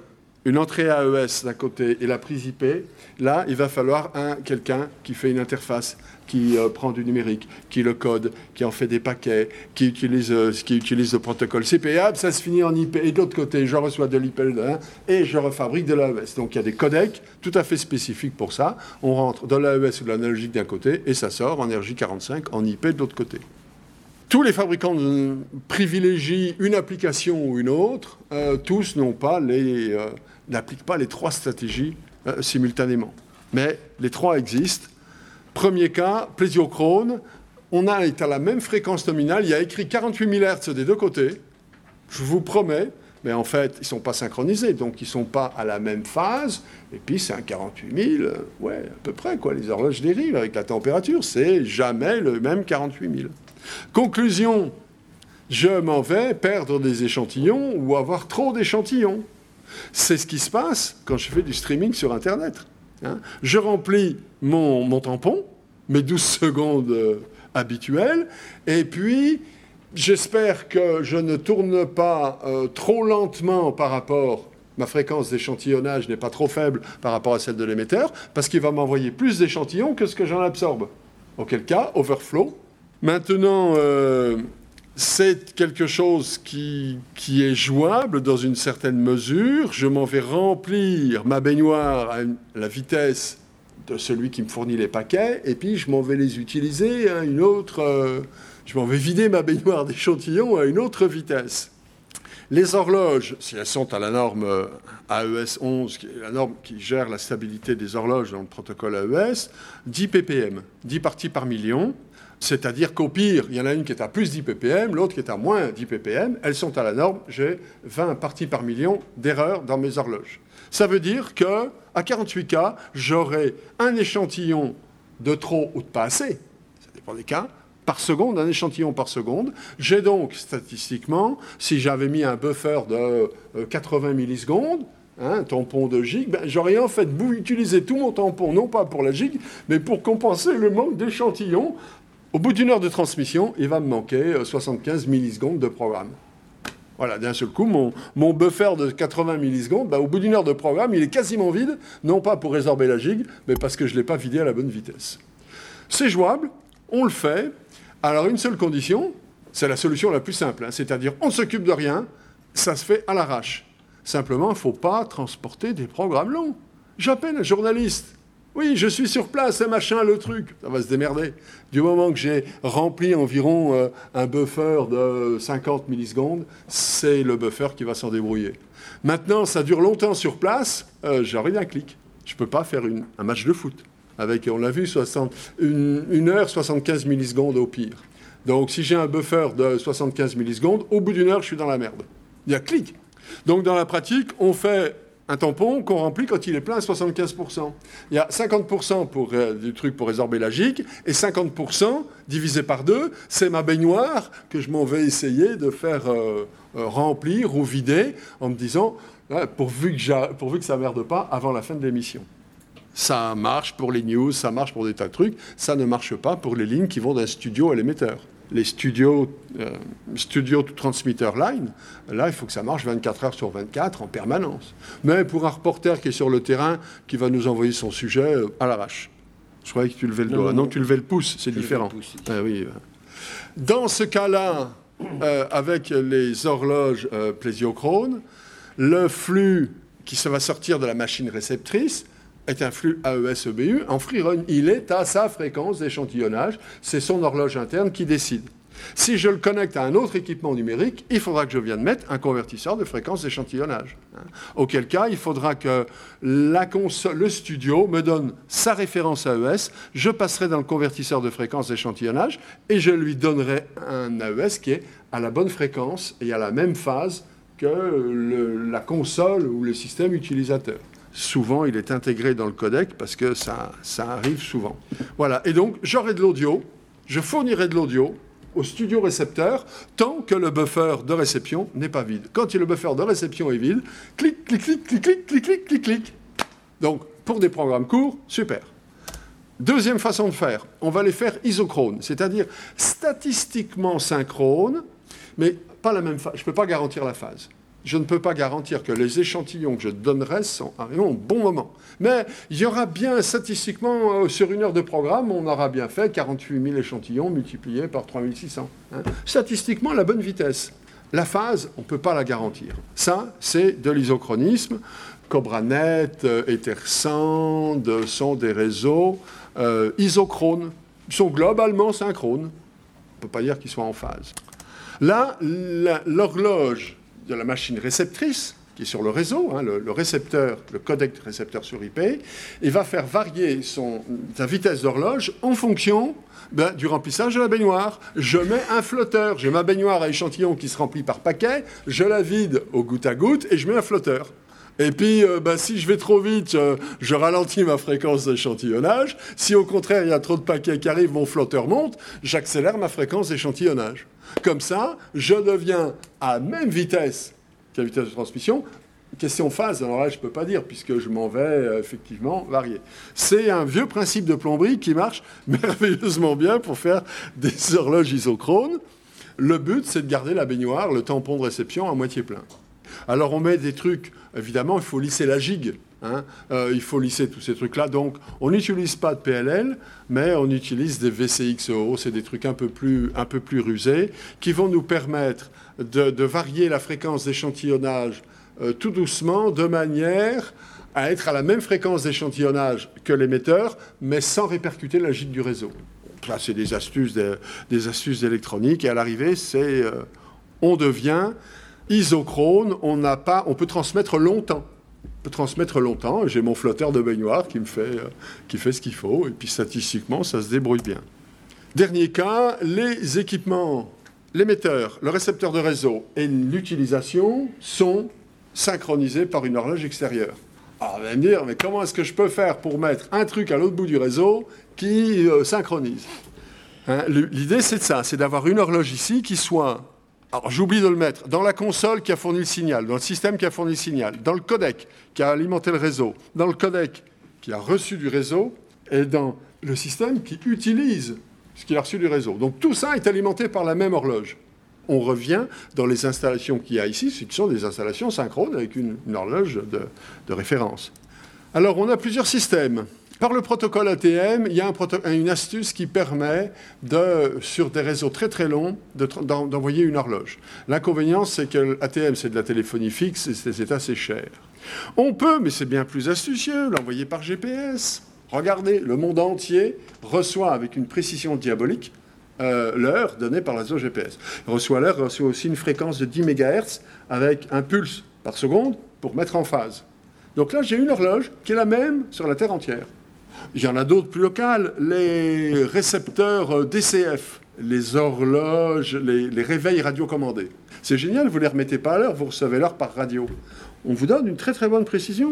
une entrée AES d'un côté et la prise IP, là, il va falloir quelqu'un qui fait une interface, qui prend du numérique, qui le code, qui en fait des paquets, qui utilise le protocole CPA, ça se finit en IP. Et de l'autre côté, je reçois de l'IP et je refabrique de l'AES. Donc il y a des codecs tout à fait spécifiques pour ça. On rentre de l'AES ou de l'analogique d'un côté et ça sort en RJ45 en IP de l'autre côté. Tous les fabricants privilégient une application ou une autre. Tous n'appliquent pas les trois stratégies simultanément. Mais les trois existent. Premier cas, plésiochrone. On est à la même fréquence nominale. Il y a écrit 48 000 Hz des deux côtés. Je vous promets. Mais en fait, ils ne sont pas synchronisés. Donc, ils ne sont pas à la même phase. Et puis, c'est un 48 000. Ouais, à peu près, quoi. Les horloges dérivent avec la température. C'est jamais le même 48 000. Conclusion, je m'en vais perdre des échantillons ou avoir trop d'échantillons. C'est ce qui se passe quand je fais du streaming sur Internet. Je remplis mon tampon, mes 12 secondes habituelles, et puis j'espère que je ne tourne pas trop lentement par rapport... Ma fréquence d'échantillonnage n'est pas trop faible par rapport à celle de l'émetteur, parce qu'il va m'envoyer plus d'échantillons que ce que j'en absorbe. Auquel cas, overflow. Maintenant, c'est quelque chose qui est jouable dans une certaine mesure. Je m'en vais remplir ma baignoire à la vitesse de celui qui me fournit les paquets, et puis je m'en vais les utiliser à une autre... je m'en vais vider ma baignoire d'échantillons à une autre vitesse. Les horloges, si elles sont à la norme AES 11, qui est la norme qui gère la stabilité des horloges dans le protocole AES, 10 ppm, 10 parties par million. C'est-à-dire qu'au pire, il y en a une qui est à plus 10 ppm, l'autre qui est à moins 10 ppm. Elles sont à la norme, j'ai 20 parties par million d'erreurs dans mes horloges. Ça veut dire qu'à 48K, j'aurai un échantillon de trop ou de pas assez, ça dépend des cas, par seconde, un échantillon par seconde. J'ai donc, statistiquement, si j'avais mis un buffer de 80 millisecondes, un tampon de gig, j'aurais en fait utilisé tout mon tampon, non pas pour la gig, mais pour compenser le manque d'échantillons. Au bout d'une heure de transmission, il va me manquer 75 millisecondes de programme. Voilà, d'un seul coup, mon buffer de 80 millisecondes, au bout d'une heure de programme, il est quasiment vide, non pas pour résorber la gig, mais parce que je ne l'ai pas vidé à la bonne vitesse. C'est jouable, on le fait. Alors, une seule condition, c'est la solution la plus simple, c'est-à-dire on ne s'occupe de rien, ça se fait à l'arrache. Simplement, il ne faut pas transporter des programmes longs. J'appelle un journaliste. Oui, je suis sur place, c'est machin, le truc. Ça va se démerder. Du moment que j'ai rempli environ un buffer de 50 millisecondes, c'est le buffer qui va s'en débrouiller. Maintenant, ça dure longtemps sur place, j'aurai un clic. Je ne peux pas faire un match de foot. Avec, on l'a vu, 1 heure, 75 millisecondes au pire. Donc, si j'ai un buffer de 75 millisecondes, au bout d'une heure, je suis dans la merde. Il y a clic. Donc, dans la pratique, on fait un tampon qu'on remplit quand il est plein à 75%. Il y a 50% du truc pour résorber la gig, et 50% divisé par 2, c'est ma baignoire que je m'en vais essayer de faire remplir ou vider en me disant, pourvu que ça merde pas avant la fin de l'émission. Ça marche pour les news, ça marche pour des tas de trucs, ça ne marche pas pour les lignes qui vont d'un studio à l'émetteur. Les studios to transmitter line, là, il faut que ça marche 24 heures sur 24 en permanence. Mais pour un reporter qui est sur le terrain, qui va nous envoyer son sujet à l'arrache. Je croyais que tu levais le doigt. Non, tu levais le pouce, c'est différent. Oui. Dans ce cas-là, avec les horloges plésiochrones, le flux qui va sortir de la machine réceptrice est un flux AES-EBU en free run. Il est à sa fréquence d'échantillonnage. C'est son horloge interne qui décide. Si je le connecte à un autre équipement numérique, il faudra que je vienne mettre un convertisseur de fréquence d'échantillonnage. Auquel cas, il faudra que le studio me donne sa référence AES, je passerai dans le convertisseur de fréquence d'échantillonnage et je lui donnerai un AES qui est à la bonne fréquence et à la même phase que la console ou le système utilisateur. Souvent, il est intégré dans le codec parce que ça arrive souvent. Voilà. Et donc, j'aurai de l'audio, je fournirai de l'audio au studio récepteur tant que le buffer de réception n'est pas vide. Quand le buffer de réception est vide, clic, clic, clic, clic, clic, clic, clic, clic, clic. Donc, pour des programmes courts, super. Deuxième façon de faire, on va les faire isochrones, c'est-à-dire statistiquement synchrones, mais pas la même phase. Je ne peux pas garantir la phase. je ne peux pas garantir que les échantillons que je donnerai arriveront au bon moment. Mais il y aura bien, statistiquement, sur une heure de programme, on aura bien fait 48 000 échantillons multipliés par 3600. Statistiquement, la bonne vitesse. La phase, on ne peut pas la garantir. Ça, c'est de l'isochronisme. CobraNet, Ethersand sont des réseaux isochrones. Ils sont globalement synchrones. On ne peut pas dire qu'ils soient en phase. Là, l'horloge de la machine réceptrice, qui est sur le réseau, le récepteur, le codec récepteur sur IP, il va faire varier sa vitesse d'horloge en fonction du remplissage de la baignoire. Je mets un flotteur. J'ai ma baignoire à échantillons qui se remplit par paquet, je la vide au goutte à goutte et je mets un flotteur. Et puis, si je vais trop vite, je ralentis ma fréquence d'échantillonnage. Si au contraire, il y a trop de paquets qui arrivent, mon flotteur monte, j'accélère ma fréquence d'échantillonnage. Comme ça, je deviens à même vitesse qu'à vitesse de transmission. Question phase, alors là, je ne peux pas dire, puisque je m'en vais effectivement varier. C'est un vieux principe de plomberie qui marche merveilleusement bien pour faire des horloges isochrones. Le but, c'est de garder la baignoire, le tampon de réception, à moitié plein. Alors on met des trucs, évidemment, il faut lisser la gigue, il faut lisser tous ces trucs-là. Donc on n'utilise pas de PLL, mais on utilise des VCXO, c'est des trucs un peu plus rusés, qui vont nous permettre de varier la fréquence d'échantillonnage tout doucement, de manière à être à la même fréquence d'échantillonnage que l'émetteur, mais sans répercuter la gigue du réseau. Là, c'est des astuces d'électronique, et à l'arrivée, on devient isochrone, on peut transmettre longtemps. J'ai mon flotteur de baignoire qui fait ce qu'il faut, et puis statistiquement, ça se débrouille bien. Dernier cas, les équipements, l'émetteur, le récepteur de réseau et l'utilisation sont synchronisés par une horloge extérieure. Alors, vous allez me dire, mais comment est-ce que je peux faire pour mettre un truc à l'autre bout du réseau qui synchronise ? L'idée, c'est de ça, c'est d'avoir une horloge ici qui soit... Alors, j'oublie de le mettre dans la console qui a fourni le signal, dans le système qui a fourni le signal, dans le codec qui a alimenté le réseau, dans le codec qui a reçu du réseau, et dans le système qui utilise ce qu'il a reçu du réseau. Donc, tout ça est alimenté par la même horloge. On revient dans les installations qu'il y a ici, ce qui sont des installations synchrones avec une horloge de référence. Alors, on a plusieurs systèmes. Par le protocole ATM, il y a une astuce qui permet, sur des réseaux très très longs, d'envoyer une horloge. L'inconvénient, c'est que l'ATM, c'est de la téléphonie fixe et c'est assez cher. On peut, mais c'est bien plus astucieux, l'envoyer par GPS. Regardez, le monde entier reçoit avec une précision diabolique l'heure donnée par le réseau GPS. Il reçoit aussi une fréquence de 10 MHz avec un pulse par seconde pour mettre en phase. Donc là, j'ai une horloge qui est la même sur la Terre entière. Il y en a d'autres plus locales, les récepteurs DCF, les horloges, les réveils radiocommandés. C'est génial, vous ne les remettez pas à l'heure, vous recevez l'heure par radio. On vous donne une très très bonne précision.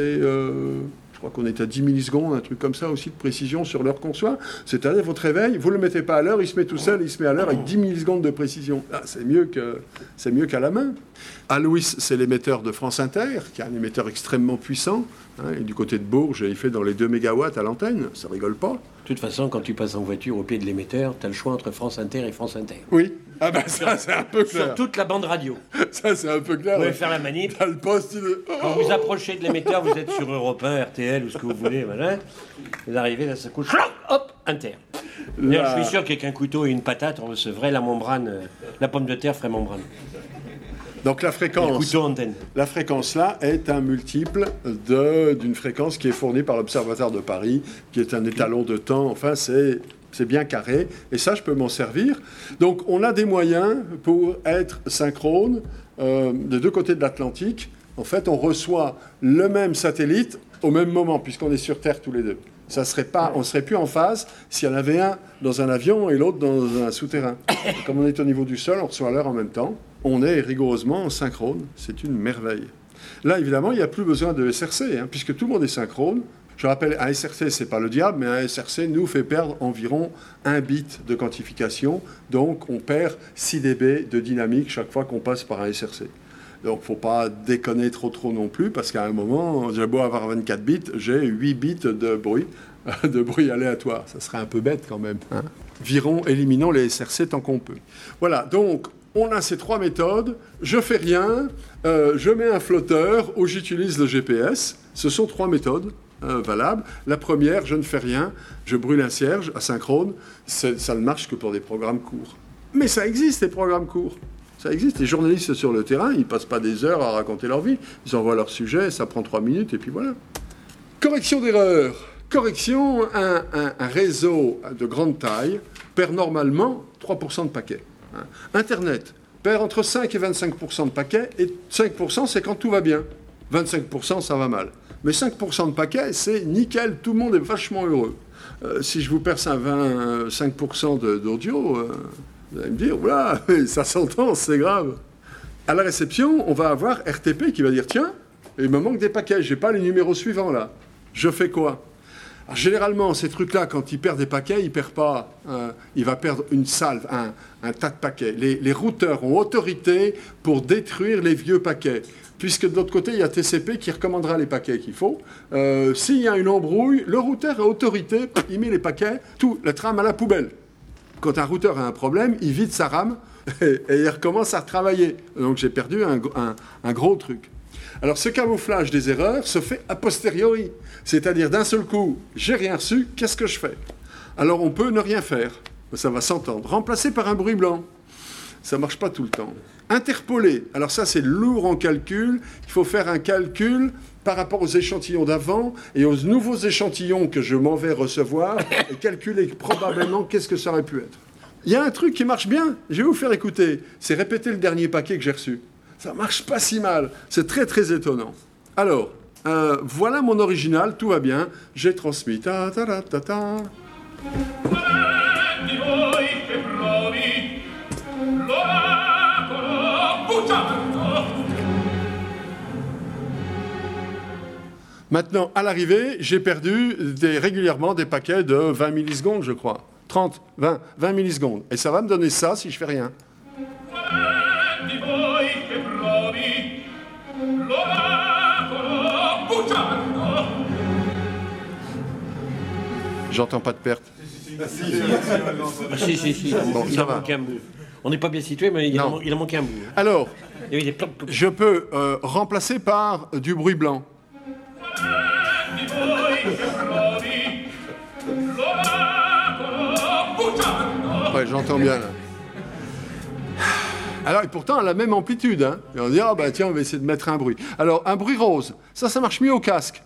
Je crois qu'on est à 10 millisecondes, un truc comme ça aussi de précision sur l'heure qu'on reçoit. C'est-à-dire votre réveil, vous ne le mettez pas à l'heure, il se met tout seul, il se met à l'heure avec 10 millisecondes de précision. Ah, c'est mieux qu'à la main. Alois, c'est l'émetteur de France Inter, qui est un émetteur extrêmement puissant. Et du côté de Bourges, il fait dans les 2 mégawatts à l'antenne. Ça rigole pas. De toute façon, quand tu passes en voiture au pied de l'émetteur, tu as le choix entre France Inter et France Inter. Oui. Ah ben ça, c'est un peu clair. Sur toute la bande radio. Ça, c'est un peu clair. Vous pouvez faire la manip. T'as le poste. Quand vous approchez de l'émetteur, vous êtes sur Europe 1, RTL ou ce que vous voulez. Voilà. Vous arrivez, là, ça couche. Hop, Inter. D'ailleurs, je suis sûr qu'avec un couteau et une patate, on recevrait la membrane, la pomme de terre ferait membrane. Donc la fréquence là est un multiple d'une fréquence qui est fournie par l'Observatoire de Paris, qui est un étalon de temps. Enfin, c'est bien carré. Et ça, je peux m'en servir. Donc on a des moyens pour être synchrone des deux côtés de l'Atlantique. En fait, on reçoit le même satellite au même moment, puisqu'on est sur Terre tous les deux. On ne serait plus en phase s'il y en avait un dans un avion et l'autre dans un souterrain. Et comme on est au niveau du sol, on reçoit l'heure en même temps. On est rigoureusement synchrone. C'est une merveille. Là, évidemment, il n'y a plus besoin de SRC, puisque tout le monde est synchrone. Je rappelle, un SRC, ce n'est pas le diable, mais un SRC nous fait perdre environ 1 bit de quantification. Donc, on perd 6 dB de dynamique chaque fois qu'on passe par un SRC. Donc, il ne faut pas déconner trop non plus, parce qu'à un moment, j'ai beau avoir 24 bits, j'ai 8 bits de bruit aléatoire. Ça serait un peu bête quand même. Éliminons les SRC tant qu'on peut. Voilà, donc, on a ces 3 méthodes, je fais rien, je mets un flotteur ou j'utilise le GPS. Ce sont 3 méthodes valables. La première, je ne fais rien, je brûle un cierge asynchrone, ça ne marche que pour des programmes courts. Mais ça existe, les programmes courts. Ça existe. Les journalistes sur le terrain, ils ne passent pas des heures à raconter leur vie. Ils envoient leur sujet, ça prend 3 minutes, et puis voilà. Correction d'erreur. Correction, un réseau de grande taille perd normalement 3% de paquets. Internet perd entre 5 et 25% de paquets, et 5% c'est quand tout va bien. 25% ça va mal. Mais 5% de paquets, c'est nickel, tout le monde est vachement heureux. Si je vous perce un 5% d'audio, vous allez me dire, voilà, ça s'entend, c'est grave. À la réception, on va avoir RTP qui va dire, tiens, il me manque des paquets, je n'ai pas les numéros suivants là. Je fais quoi? Alors, généralement, ces trucs-là, quand il perd des paquets, il perd pas, il va perdre une salve, un tas de paquets. Les routeurs ont autorité pour détruire les vieux paquets, puisque de l'autre côté, il y a TCP qui recommandera les paquets qu'il faut. S'il y a une embrouille, le routeur a autorité, il met les paquets, tout, le tram à la poubelle. Quand un routeur a un problème, il vide sa RAM et il recommence à retravailler. Donc j'ai perdu un gros truc. Alors ce camouflage des erreurs se fait a posteriori. C'est-à-dire d'un seul coup, j'ai rien reçu, qu'est-ce que je fais? Alors on peut ne rien faire, ça va s'entendre. Remplacé par un bruit blanc, ça ne marche pas tout le temps. Interpoler, alors ça c'est lourd en calcul, il faut faire un calcul par rapport aux échantillons d'avant et aux nouveaux échantillons que je m'en vais recevoir et calculer probablement qu'est-ce que ça aurait pu être. Il y a un truc qui marche bien, je vais vous faire écouter, c'est répéter le dernier paquet que j'ai reçu. Ça marche pas si mal, c'est très très étonnant. Alors, voilà mon original, tout va bien, j'ai transmis. Ta ta ta ta ta. Maintenant, à l'arrivée, j'ai perdu régulièrement des paquets de 20 millisecondes, je crois. 30, 20 millisecondes. Et ça va me donner ça si je fais rien. J'entends pas de perte. Si. Bon, Il en manque un bout. On n'est pas bien situé, mais il en manque un bout. Alors, Il y a des plans- je peux remplacer par du bruit blanc. Ouais, j'entends bien là. Alors, et pourtant, à la même amplitude. Hein. Et on dit, ah bah tiens, on va essayer de mettre un bruit. Alors, un bruit rose, ça marche mieux au casque.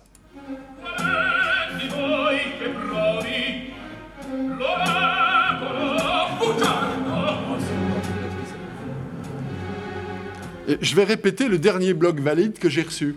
Et je vais répéter le dernier bloc valide que j'ai reçu.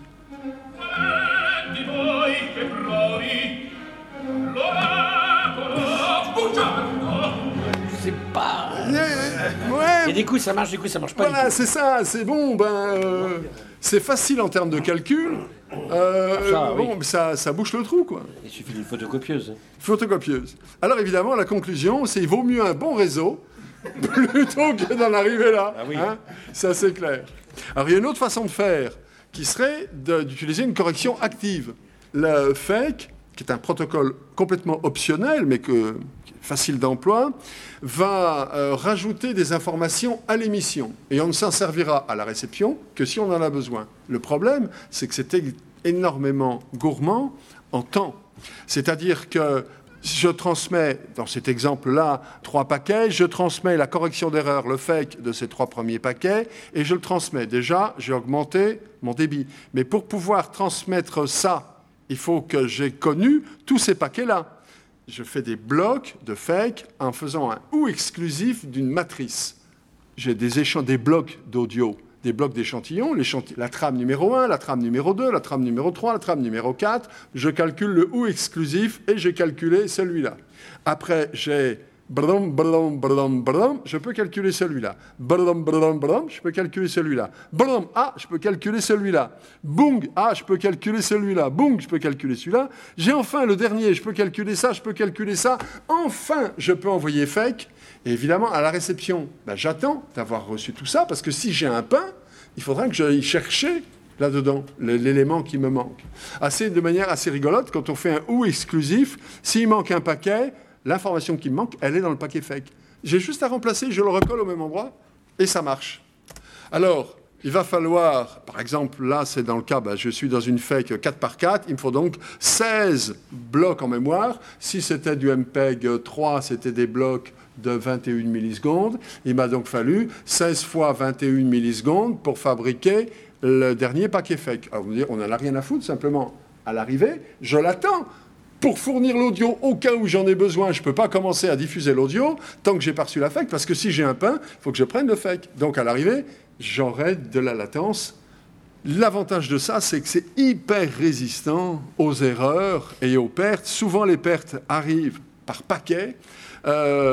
Je sais pas. Ouais. Il y a des coups, ça marche, des coups, ça marche pas. Voilà, c'est ça, c'est bon, c'est facile en termes de calcul. Bon, ça bouche le trou, quoi. Il suffit d'une photocopieuse. Photocopieuse. Alors évidemment, la conclusion, c'est qu'il vaut mieux un bon réseau plutôt que d'en arriver là. Ah oui. Hein, ça, c'est clair. Alors il y a une autre façon de faire qui serait d'utiliser une correction active. Le fake, qui est un protocole complètement optionnel, mais qui est facile d'emploi, va rajouter des informations à l'émission. Et on ne s'en servira à la réception que si on en a besoin. Le problème, c'est que c'est énormément gourmand en temps. C'est-à-dire que si je transmets, dans cet exemple-là, 3 paquets, je transmets la correction d'erreur, le fake de ces 3 premiers paquets, et je le transmets. Déjà, j'ai augmenté mon débit. Mais pour pouvoir transmettre ça, il faut que j'ai connu tous ces paquets-là. Je fais des blocs de fake en faisant un ou exclusif d'une matrice. J'ai des blocs d'audio, des blocs d'échantillons, la trame numéro 1, la trame numéro 2, la trame numéro 3, la trame numéro 4. Je calcule le ou exclusif et j'ai calculé celui-là. Après, j'ai brum, brum, brum, brum, je peux calculer celui-là. Brum, brum, brum, je peux calculer celui-là. Brum, ah, je peux calculer celui-là. Bung, ah, je peux calculer celui-là. Bung, je peux calculer celui-là. J'ai enfin le dernier, je peux calculer ça, je peux calculer ça. Enfin, je peux envoyer fake. Et évidemment, à la réception, j'attends d'avoir reçu tout ça, parce que si j'ai un pain, il faudra que j'aille chercher là-dedans l'élément qui me manque. De manière assez rigolote, quand on fait un ou exclusif, s'il manque un paquet, l'information qui me manque, elle est dans le paquet fake. J'ai juste à remplacer, je le recolle au même endroit, Et ça marche. Alors, il va falloir, par exemple, là, c'est dans le cas, je suis dans une FEC 4x4, il me faut donc 16 blocs en mémoire. Si c'était du MPEG 3, c'était des blocs de 21 millisecondes. Il m'a donc fallu 16 fois 21 millisecondes pour fabriquer le dernier paquet FEC. Alors, vous me dites, on n'en a rien à foutre, simplement. À l'arrivée, je l'attends. Pour fournir l'audio, au cas où j'en ai besoin, je ne peux pas commencer à diffuser l'audio tant que j'ai pas reçu la FEC, parce que si j'ai un pain, il faut que je prenne le FEC. Donc, à l'arrivée, j'aurai de la latence. L'avantage de ça, c'est que c'est hyper résistant aux erreurs et aux pertes. Souvent, les pertes arrivent par paquet. Il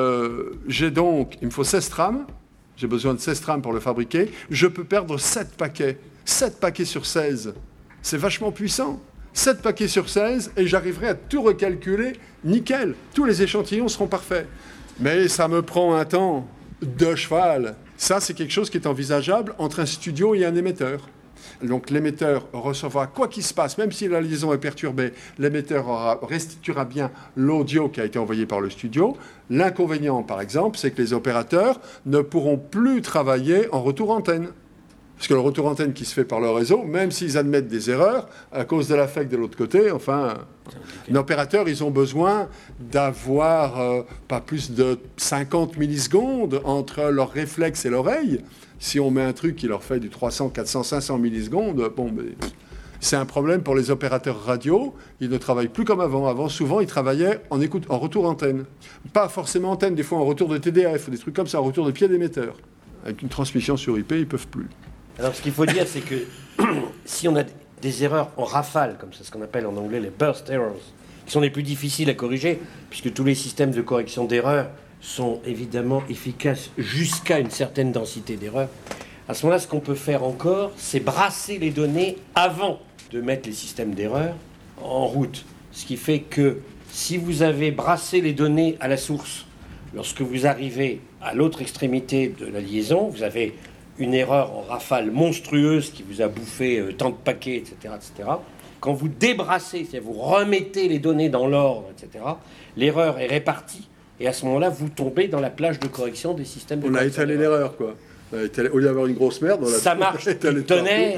me faut 16 trames. J'ai besoin de 16 trames pour le fabriquer. Je peux perdre 7 paquets. 7 paquets sur 16. C'est vachement puissant. 7 paquets sur 16, et j'arriverai à tout recalculer nickel. Tous les échantillons seront parfaits. Mais ça me prend un temps de cheval. Ça, c'est quelque chose qui est envisageable entre un studio et un émetteur. Donc l'émetteur recevra quoi qu'il se passe, même si la liaison est perturbée, l'émetteur restituera bien l'audio qui a été envoyé par le studio. L'inconvénient, par exemple, c'est que les opérateurs ne pourront plus travailler en retour antenne. Parce que le retour antenne qui se fait par le réseau, même s'ils admettent des erreurs, à cause de la FEC de l'autre côté, enfin, les opérateurs, ils ont besoin d'avoir pas plus de 50 millisecondes entre leur réflexe et l'oreille. Si on met un truc qui leur fait du 300, 400, 500 millisecondes, c'est un problème pour les opérateurs radio. Ils ne travaillent plus comme avant. Avant, souvent, ils travaillaient en retour antenne. Pas forcément antenne, des fois en retour de TDF, des trucs comme ça, en retour de pied d'émetteur. Avec une transmission sur IP, ils ne peuvent plus. Alors, ce qu'il faut dire, c'est que si on a des erreurs en rafale, comme c'est ce qu'on appelle en anglais les burst errors, qui sont les plus difficiles à corriger, puisque tous les systèmes de correction d'erreurs sont évidemment efficaces jusqu'à une certaine densité d'erreurs, à ce moment-là, ce qu'on peut faire encore, c'est brasser les données avant de mettre les systèmes d'erreurs en route. Ce qui fait que si vous avez brassé les données à la source, lorsque vous arrivez à l'autre extrémité de la liaison, vous avez une erreur en rafale monstrueuse qui vous a bouffé tant de paquets, etc., etc. Quand vous débrassez, c'est-à-dire vous remettez les données dans l'ordre, etc., l'erreur est répartie, et à ce moment-là, vous tombez dans la plage de correction des systèmes de correction. On a étalé l'erreur, quoi. Au lieu d'avoir une grosse merde, ça marche du tonnerre,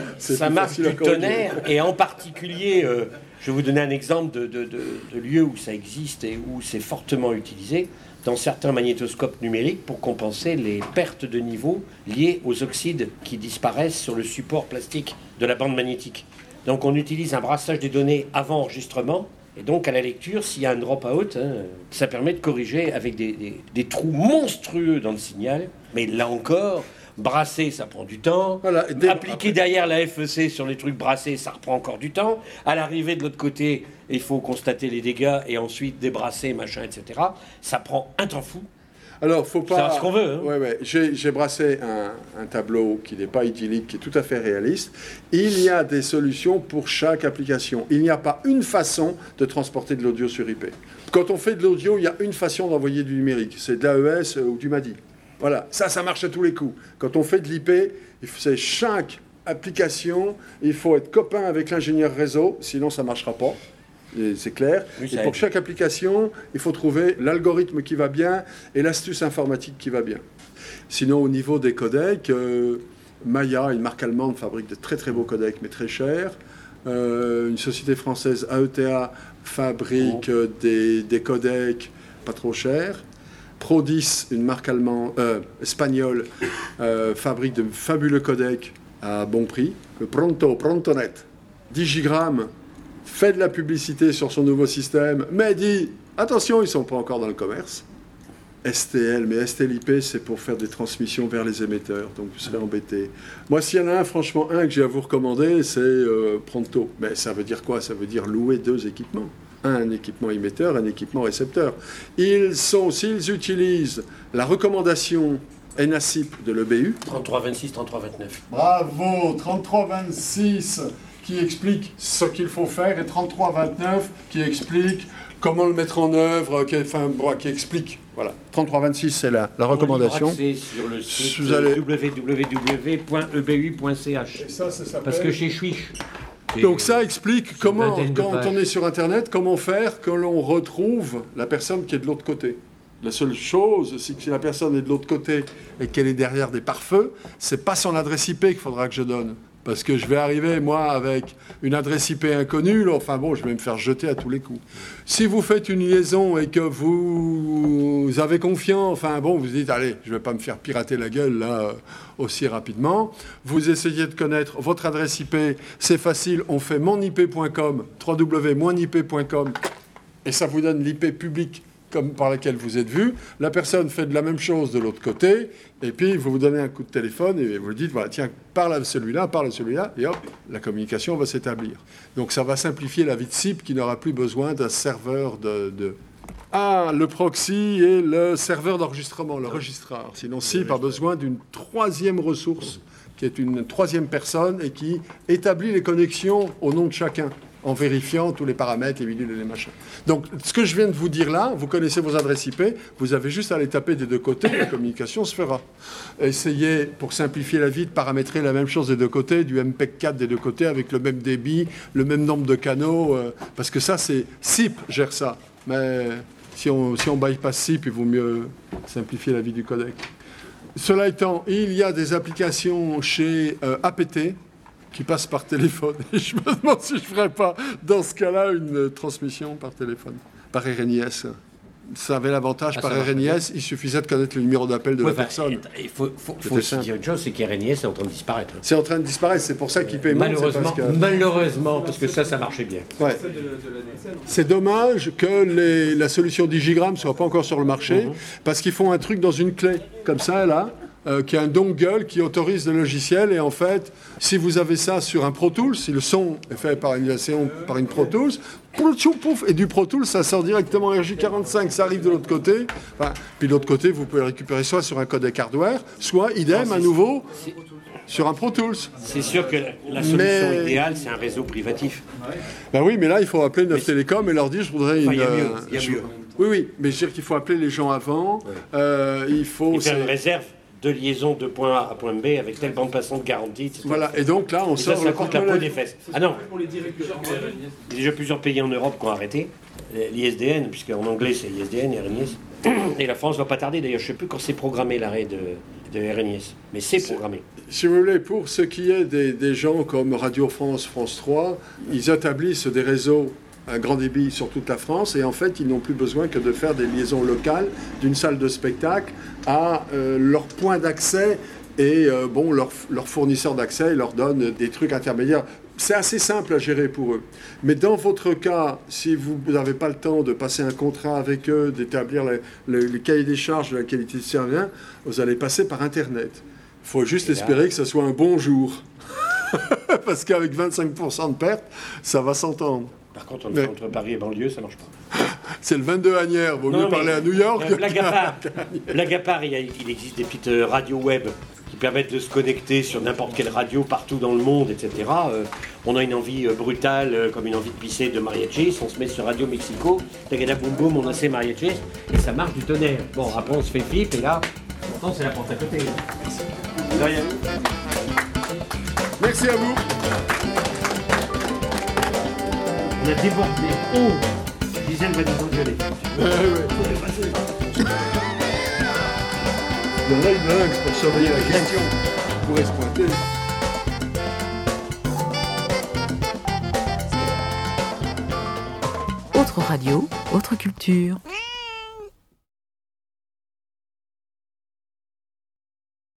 et en particulier, je vais vous donner un exemple de lieu où ça existe et où c'est fortement utilisé, dans certains magnétoscopes numériques pour compenser les pertes de niveau liées aux oxydes qui disparaissent sur le support plastique de la bande magnétique. Donc on utilise un brassage des données avant enregistrement, et donc à la lecture, s'il y a un drop-out, ça permet de corriger avec des trous monstrueux dans le signal, mais là encore, brasser, ça prend du temps. Voilà, appliquer derrière la FEC sur les trucs brassés, ça reprend encore du temps. À l'arrivée de l'autre côté, il faut constater les dégâts et ensuite débrasser, machin, etc. Ça prend un temps fou. Alors, faut pas. C'est ce qu'on veut. Hein. Ouais. J'ai brassé un tableau qui n'est pas idyllique, qui est tout à fait réaliste. Il y a des solutions pour chaque application. Il n'y a pas une façon de transporter de l'audio sur IP. Quand on fait de l'audio, il y a une façon d'envoyer du numérique. C'est de l'AES ou du MADI. Voilà, ça marche à tous les coups. Quand on fait de l'IP, c'est chaque application, il faut être copain avec l'ingénieur réseau, sinon ça ne marchera pas. Et c'est clair. Oui, et pour chaque application, il faut trouver l'algorithme qui va bien et l'astuce informatique qui va bien. Sinon, au niveau des codecs, Maya, une marque allemande, fabrique de très très beaux codecs, mais très chers. Une société française, AETA, fabrique des codecs pas trop chers. Prodis, une marque espagnole, fabrique de fabuleux codecs à bon prix. Le Prontonet, 10 gigrammes, fait de la publicité sur son nouveau système, mais dit, attention, ils ne sont pas encore dans le commerce. STL, mais STLIP, c'est pour faire des transmissions vers les émetteurs, donc vous serez embêté. Moi, s'il y en a un que j'ai à vous recommander, c'est Pronto. Mais ça veut dire quoi? Ça veut dire louer 2 équipements. Un équipement émetteur, un équipement récepteur. S'ils utilisent la recommandation NACIP de l'EBU... 3326, 3329. Bravo, 3326 qui explique ce qu'il faut faire et 3329 qui explique comment le mettre en œuvre, qui explique. Voilà, 3326 c'est la recommandation. C'est sur le site www.ebu.ch. Ça s'appelle... Parce que chez Schwich... Donc ça explique comment, quand on est sur Internet, comment faire que l'on retrouve la personne qui est de l'autre côté. La seule chose, c'est que si la personne est de l'autre côté et qu'elle est derrière des pare-feux, c'est pas son adresse IP qu'il faudra que je donne. Parce que je vais arriver, moi, avec une adresse IP inconnue, là, enfin bon, je vais me faire jeter à tous les coups. Si vous faites une liaison et que vous avez confiance, enfin bon, vous dites, allez, je ne vais pas me faire pirater la gueule, là, aussi rapidement. Vous essayez de connaître votre adresse IP, c'est facile, on fait monip.com, www.monip.com, et ça vous donne l'IP publique par laquelle vous êtes vu. La personne fait de la même chose de l'autre côté, et puis vous donnez un coup de téléphone et vous dites, voilà, tiens, parle à celui-là, et hop, la communication va s'établir. Donc ça va simplifier la vie de SIP qui n'aura plus besoin d'un serveur le proxy et le serveur d'enregistrement, le registraire. Sinon, SIP a besoin d'une troisième ressource, qui est une troisième personne et qui établit les connexions au nom de chacun, en vérifiant tous les paramètres, les bidules et les machins. Donc, ce que je viens de vous dire là, vous connaissez vos adresses IP, vous avez juste à les taper des deux côtés, la communication se fera. Essayez, pour simplifier la vie, de paramétrer la même chose des deux côtés, du MPEG 4 des deux côtés, avec le même débit, le même nombre de canaux, parce que ça, c'est SIP gère ça. Mais si on bypass SIP, il vaut mieux simplifier la vie du codec. Cela étant, il y a des applications chez APT, qui passe par téléphone. Et je me demande si je ne ferais pas, dans ce cas-là, une transmission par téléphone, par RNIS. Ça avait l'avantage par RNIS, il suffisait de connaître le numéro d'appel de la personne. Il faut aussi dire une chose, c'est qu'RNIS est en train de disparaître. C'est en train de disparaître, c'est pour ça qu'il paie Malheureusement, parce que ça marchait bien. Ouais. C'est dommage que la solution Digigram ne soit pas encore sur le marché, parce qu'ils font un truc dans une clé, comme ça, là, qui est un dongle qui autorise le logiciel. Et en fait, si vous avez ça sur un Pro Tools, si le son est fait par une Pro Tools, pouf, et du Pro Tools, ça sort directement RJ45, ça arrive de l'autre côté. Enfin, puis de l'autre côté, vous pouvez le récupérer soit sur un codec hardware, soit idem, à nouveau, sur un Pro Tools. C'est sûr que la solution idéale, c'est un réseau privatif. Ben oui, mais là, il faut appeler Neuf Télécom et leur dire, je voudrais il y a mieux. Oui, mais je veux dire qu'il faut appeler les gens avant. Ouais. Il faut faire une réserve de liaison de point A à point B avec telle bande passante garantie, etc. Voilà, et donc là, on sort ça coûte la peau des fesses. Ah non, il y a déjà plusieurs pays en Europe qui ont arrêté l'ISDN, puisqu'en anglais c'est ISDN, RNIS, et la France ne va pas tarder. D'ailleurs, je ne sais plus quand c'est programmé l'arrêt de RNIS, mais c'est programmé. Si vous voulez, pour ce qui est des gens comme Radio France, France 3, ils établissent des réseaux un grand débit sur toute la France, et en fait, ils n'ont plus besoin que de faire des liaisons locales d'une salle de spectacle à leur point d'accès, et leur fournisseur d'accès leur donne des trucs intermédiaires. C'est assez simple à gérer pour eux. Mais dans votre cas, si vous n'avez pas le temps de passer un contrat avec eux, d'établir les cahiers des charges de la qualité de service, vous allez passer par Internet. Il faut juste espérer que ce soit un bon jour. Parce qu'avec 25% de perte, ça va s'entendre. Par contre, entre Paris et banlieue, ça ne marche pas. C'est le 22 Agnières, vaut mieux parler à New York. Blague à part, il existe des petites radios web qui permettent de se connecter sur n'importe quelle radio partout dans le monde, etc. On a une envie brutale, comme une envie de pisser de mariachis, on se met sur Radio Mexico, tagada boum boum, on a ses mariachis, et ça marche du tonnerre. Bon, après on se fait pipe, et là, pourtant c'est la porte à côté. De rien. Merci à vous. On a débordé. Gisèle va nous engueuler. Il y en a une lynx pour surveiller la question. On pourrait se pointer. Autre radio, autre culture.